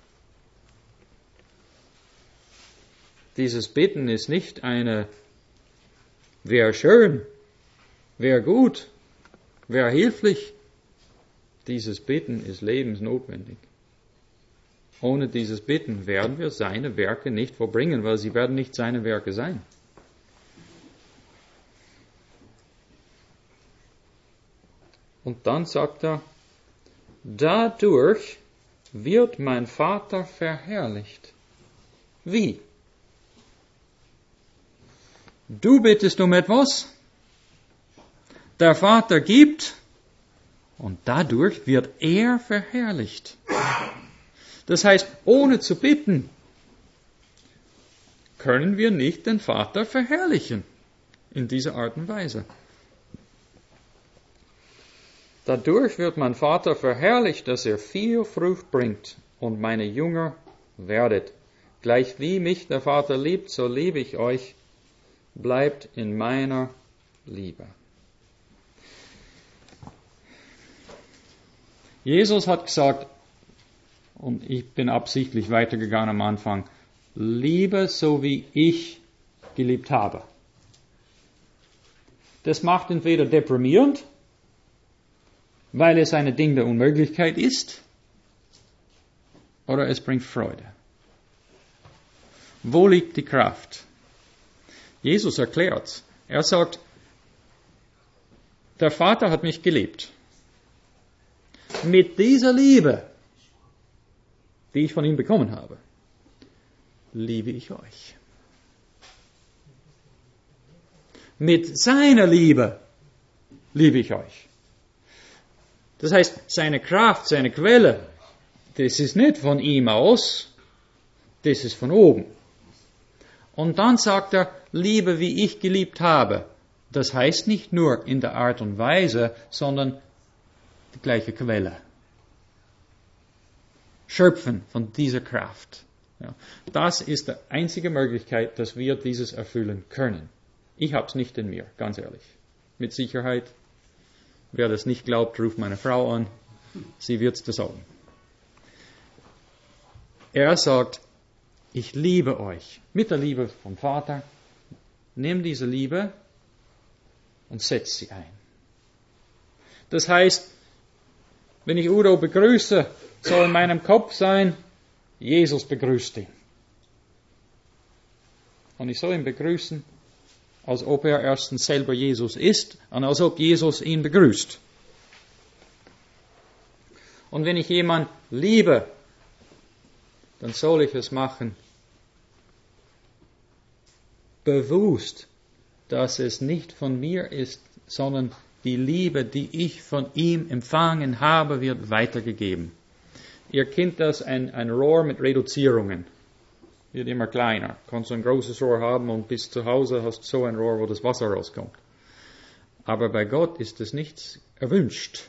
Dieses Bitten ist nicht wäre schön, wäre gut, wäre hilflich. Dieses Bitten ist lebensnotwendig. Ohne dieses Bitten werden wir seine Werke nicht vollbringen, weil sie werden nicht seine Werke sein. Und dann sagt er, dadurch wird mein Vater verherrlicht. Wie? Du bittest um etwas, der Vater gibt, und dadurch wird er verherrlicht. Das heißt, ohne zu bitten, können wir nicht den Vater verherrlichen in dieser Art und Weise. Dadurch wird mein Vater verherrlicht, dass er viel Frucht bringt und meine Jünger werdet. Gleich wie mich der Vater liebt, so liebe ich euch. Bleibt in meiner Liebe. Jesus hat gesagt, und ich bin absichtlich weitergegangen am Anfang, liebe so wie ich geliebt habe. Das macht entweder deprimierend, weil es ein Ding der Unmöglichkeit ist, oder es bringt Freude. Wo liegt die Kraft? Jesus erklärt, er sagt, der Vater hat mich geliebt. Mit dieser Liebe, die ich von ihm bekommen habe, liebe ich euch. Mit seiner Liebe liebe ich euch. Das heißt, seine Kraft, seine Quelle, das ist nicht von ihm aus, das ist von oben. Und dann sagt er, liebe wie ich geliebt habe. Das heißt nicht nur in der Art und Weise, sondern die gleiche Quelle. Schöpfen von dieser Kraft. Ja, das ist die einzige Möglichkeit, dass wir dieses erfüllen können. Ich habe es nicht in mir, ganz ehrlich. Mit Sicherheit. Wer das nicht glaubt, ruft meine Frau an. Sie wird es dir sagen. Er sagt, ich liebe euch. Mit der Liebe vom Vater. Nimm diese Liebe und setz sie ein. Das heißt, wenn ich Udo begrüße, soll in meinem Kopf sein, Jesus begrüßt ihn. Und ich soll ihn begrüßen, als ob er erstens selber Jesus ist und als ob Jesus ihn begrüßt. Und wenn ich jemanden liebe, dann soll ich es machen, bewusst, dass es nicht von mir ist, sondern die Liebe, die ich von ihm empfangen habe, wird weitergegeben. Ihr kennt das, ein Rohr mit Reduzierungen. Wird immer kleiner. Kannst du ein großes Rohr haben und bis zu Hause hast du so ein Rohr, wo das Wasser rauskommt. Aber bei Gott ist es nicht erwünscht.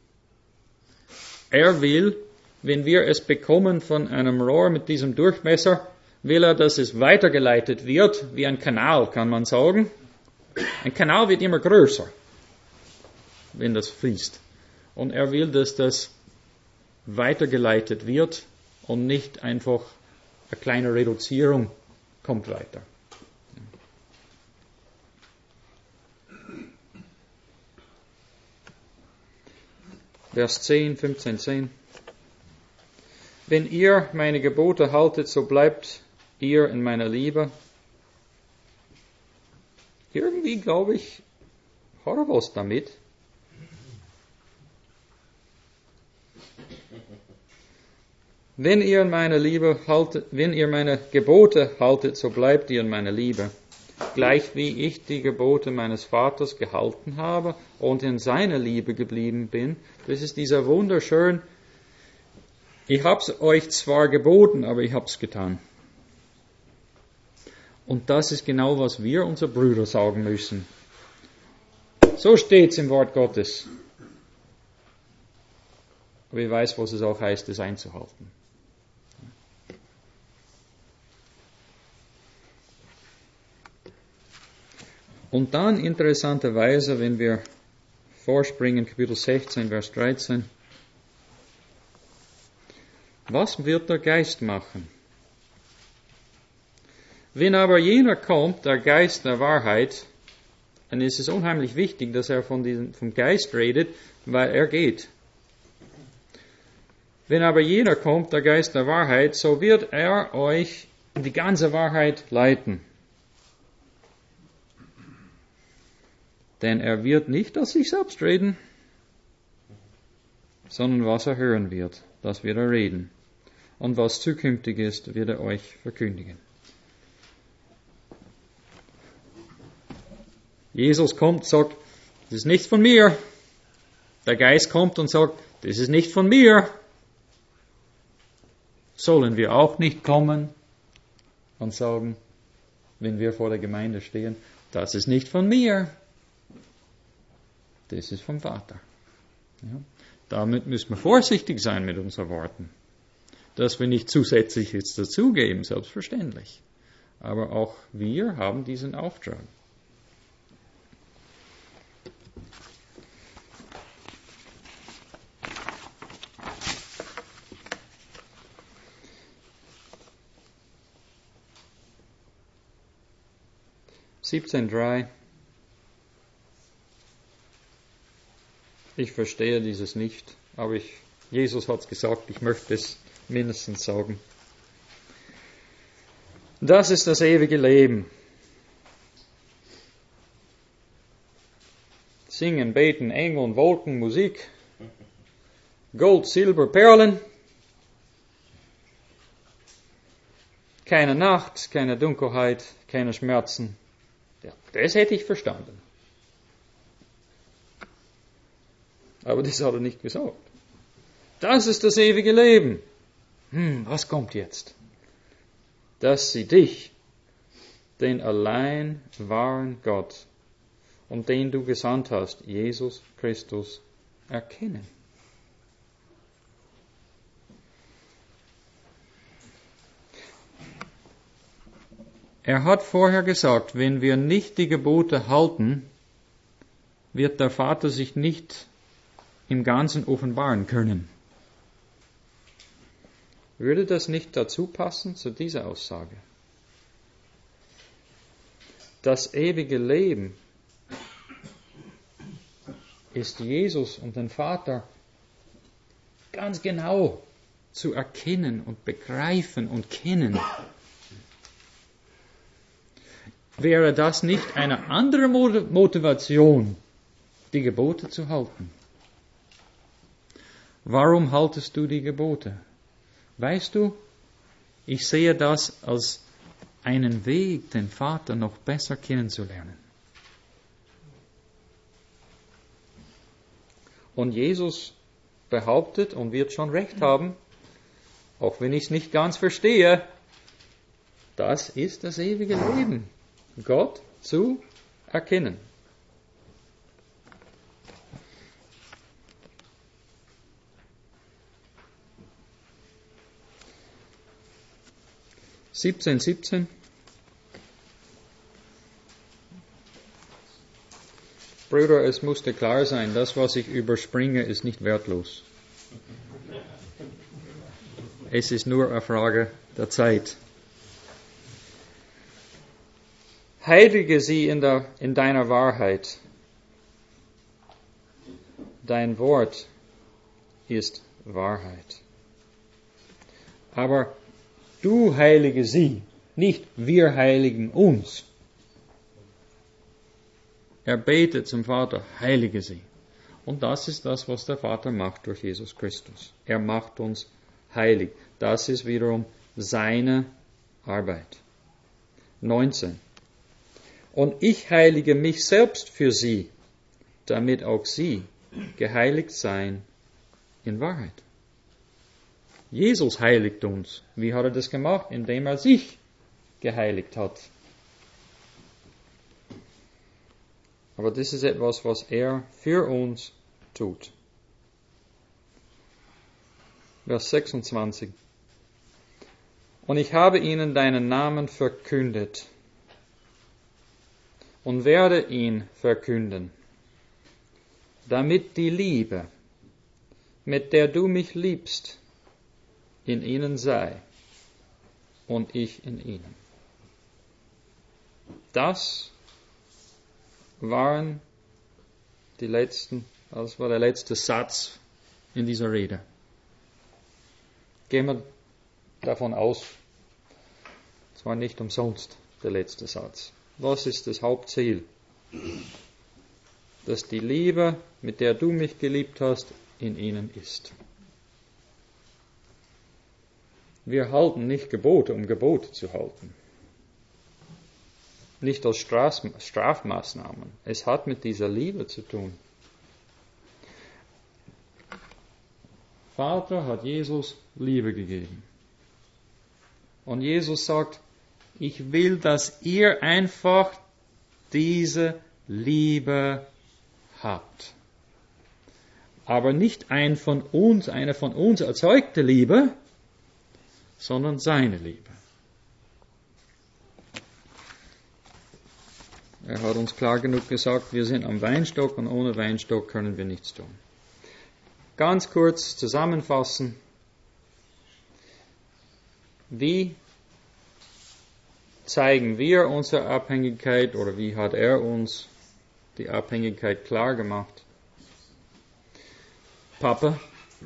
Er will, wenn wir es bekommen von einem Rohr mit diesem Durchmesser, will er, dass es weitergeleitet wird, wie ein Kanal, kann man sagen. Ein Kanal wird immer größer, wenn das fließt. Und er will, dass das weitergeleitet wird und nicht einfach eine kleine Reduzierung kommt weiter. Vers 10, 15, 10. Wenn ihr meine Gebote haltet, so bleibt ihr in meiner Liebe. Irgendwie, glaube ich, Hat er was damit? Wenn ihr meine Gebote haltet, so bleibt ihr in meiner Liebe, gleich wie ich die Gebote meines Vaters gehalten habe und in seiner Liebe geblieben bin. Das ist dieser wunderschön, ich hab's euch zwar geboten, aber ich hab's getan. Und das ist genau, was wir unseren Brüdern sagen müssen. So steht's im Wort Gottes. Aber ich weiß, was es auch heißt, es einzuhalten. Und dann interessanterweise, wenn wir vorspringen, Kapitel 16, Vers 13, was wird der Geist machen? Wenn aber jener kommt, der Geist der Wahrheit, dann ist es unheimlich wichtig, dass er vom Geist redet, weil er geht. Wenn aber jener kommt, der Geist der Wahrheit, so wird er euch in die ganze Wahrheit leiten. Denn er wird nicht aus sich selbst reden, sondern was er hören wird, das wird er reden. Und was zukünftig ist, wird er euch verkündigen. Jesus kommt und sagt, das ist nicht von mir. Der Geist kommt und sagt, das ist nicht von mir. Sollen wir auch nicht kommen und sagen, wenn wir vor der Gemeinde stehen, das ist nicht von mir. Das ist vom Vater. Ja. Damit müssen wir vorsichtig sein mit unseren Worten. Dass wir nicht Zusätzliches dazugeben, selbstverständlich. Aber auch wir haben diesen Auftrag. (17,3) Ich verstehe dieses nicht, aber Jesus hat es gesagt, ich möchte es mindestens sagen. Das ist das ewige Leben. Singen, beten, Engel, Wolken, Musik, Gold, Silber, Perlen. Keine Nacht, keine Dunkelheit, keine Schmerzen. Ja, das hätte ich verstanden. Aber das hat er nicht gesagt. Das ist das ewige Leben. Was kommt jetzt? Dass sie dich, den allein wahren Gott, um den du gesandt hast, Jesus Christus, erkennen. Er hat vorher gesagt, wenn wir nicht die Gebote halten, wird der Vater sich nicht im Ganzen offenbaren können. Würde das nicht dazu passen, zu dieser Aussage? Das ewige Leben ist Jesus und den Vater ganz genau zu erkennen und begreifen und kennen. Wäre das nicht eine andere Motivation, die Gebote zu halten? Warum haltest du die Gebote? Weißt du, ich sehe das als einen Weg, den Vater noch besser kennenzulernen. Und Jesus behauptet und wird schon recht haben, auch wenn ich es nicht ganz verstehe, das ist das ewige Leben, Gott zu erkennen. (17,17) Brüder, es muss dir klar sein, das, was ich überspringe, ist nicht wertlos. Es ist nur eine Frage der Zeit. Heilige sie in deiner Wahrheit. Dein Wort ist Wahrheit. Aber du heilige sie, nicht wir heiligen uns. Er betet zum Vater, heilige sie. Und das ist das, was der Vater macht durch Jesus Christus. Er macht uns heilig. Das ist wiederum seine Arbeit. 19. Und ich heilige mich selbst für sie, damit auch sie geheiligt seien in Wahrheit. Jesus heiligt uns. Wie hat er das gemacht? Indem er sich geheiligt hat. Aber das ist etwas, was er für uns tut. Vers 26. Und ich habe ihnen deinen Namen verkündet und werde ihn verkünden, damit die Liebe, mit der du mich liebst, in ihnen sei und ich in ihnen. Das war der letzte Satz in dieser Rede. Gehen wir davon aus, es war nicht umsonst der letzte Satz. Was ist das Hauptziel? Dass die Liebe, mit der du mich geliebt hast, in ihnen ist. Wir halten nicht Gebote, um Gebote zu halten. Nicht als Strafmaßnahmen. Es hat mit dieser Liebe zu tun. Vater hat Jesus Liebe gegeben. Und Jesus sagt, ich will, dass ihr einfach diese Liebe habt. Aber nicht eine von uns erzeugte Liebe, sondern seine Liebe. Er hat uns klar genug gesagt, wir sind am Weinstock und ohne Weinstock können wir nichts tun. Ganz kurz zusammenfassen. Wie zeigen wir unsere Abhängigkeit oder wie hat er uns die Abhängigkeit klar gemacht? Papa,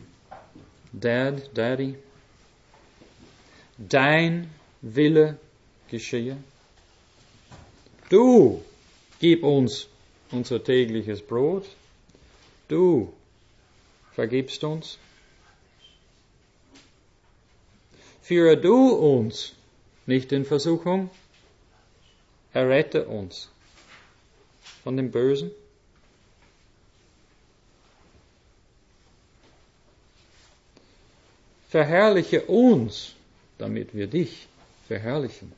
Daddy, dein Wille geschehe. Du gib uns unser tägliches Brot. Du vergibst uns. Führe du uns nicht in Versuchung. Errette uns von dem Bösen. Verherrliche uns, damit wir dich verherrlichen.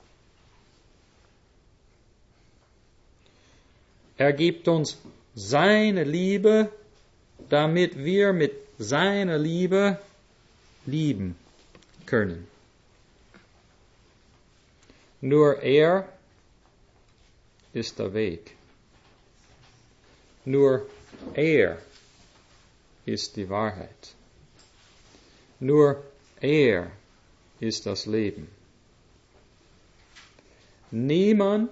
Er gibt uns seine Liebe, damit wir mit seiner Liebe lieben können. Nur er ist der Weg. Nur er ist die Wahrheit. Nur er ist das Leben. Niemand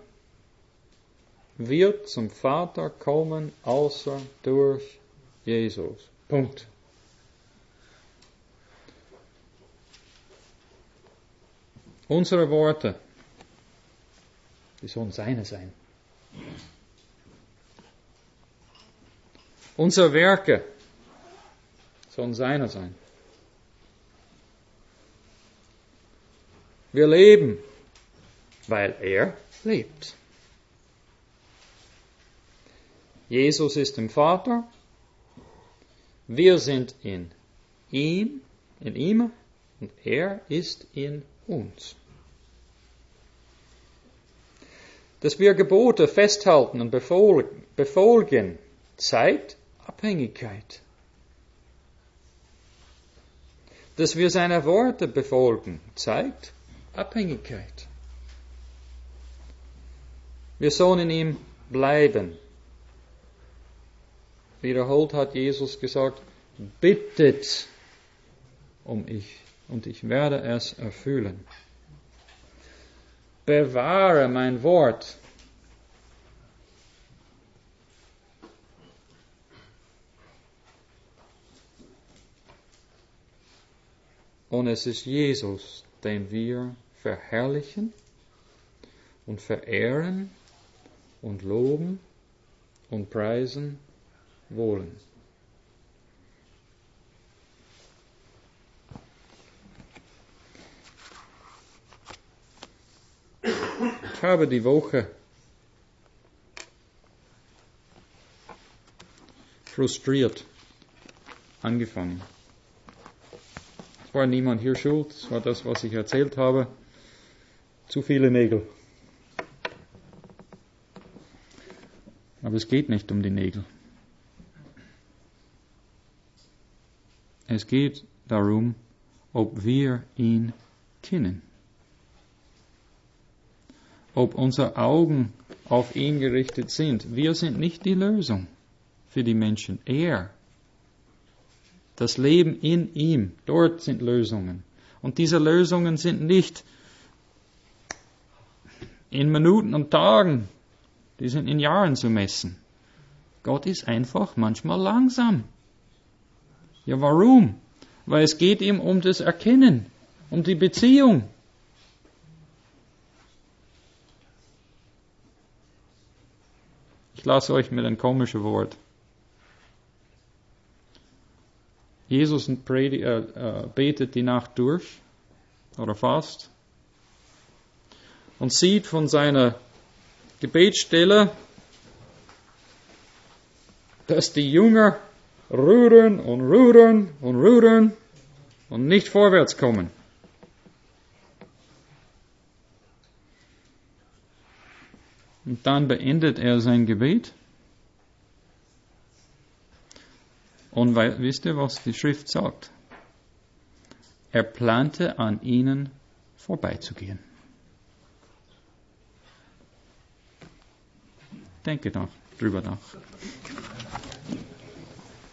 wird zum Vater kommen, außer durch Jesus. Punkt. Unsere Worte, die sollen seine sein. Unsere Werke sollen seine sein. Wir leben, weil er lebt. Jesus ist im Vater. Wir sind in ihm, und er ist in uns. Dass wir Gebote festhalten und befolgen, zeigt Abhängigkeit. Dass wir seine Worte befolgen, zeigt Abhängigkeit. Wir sollen in ihm bleiben. Wiederholt hat Jesus gesagt, bittet um ich und ich werde es erfüllen. Bewahre mein Wort. Und es ist Jesus, den wir verherrlichen und verehren und loben und preisen wollen. Ich habe die Woche frustriert angefangen. Es war niemand hier schuld, es war das, was ich erzählt habe. Zu viele Nägel. Aber es geht nicht um die Nägel. Es geht darum, ob wir ihn kennen. Ob unsere Augen auf ihn gerichtet sind. Wir sind nicht die Lösung für die Menschen. Er. Das Leben in ihm. Dort sind Lösungen. Und diese Lösungen sind nicht in Minuten und Tagen. Die sind in Jahren zu messen. Gott ist einfach manchmal langsam. Ja, warum? Weil es geht ihm um das Erkennen, um die Beziehung. Ich lasse euch mit einem komischen Wort. Jesus betet die Nacht durch, oder fast, und sieht von seiner Gebetsstelle, dass die Jünger rudern und rudern und rudern und nicht vorwärts kommen. Und dann beendet er sein Gebet. Und wisst ihr, was die Schrift sagt? Er plante an ihnen vorbeizugehen. Denke drüber nach.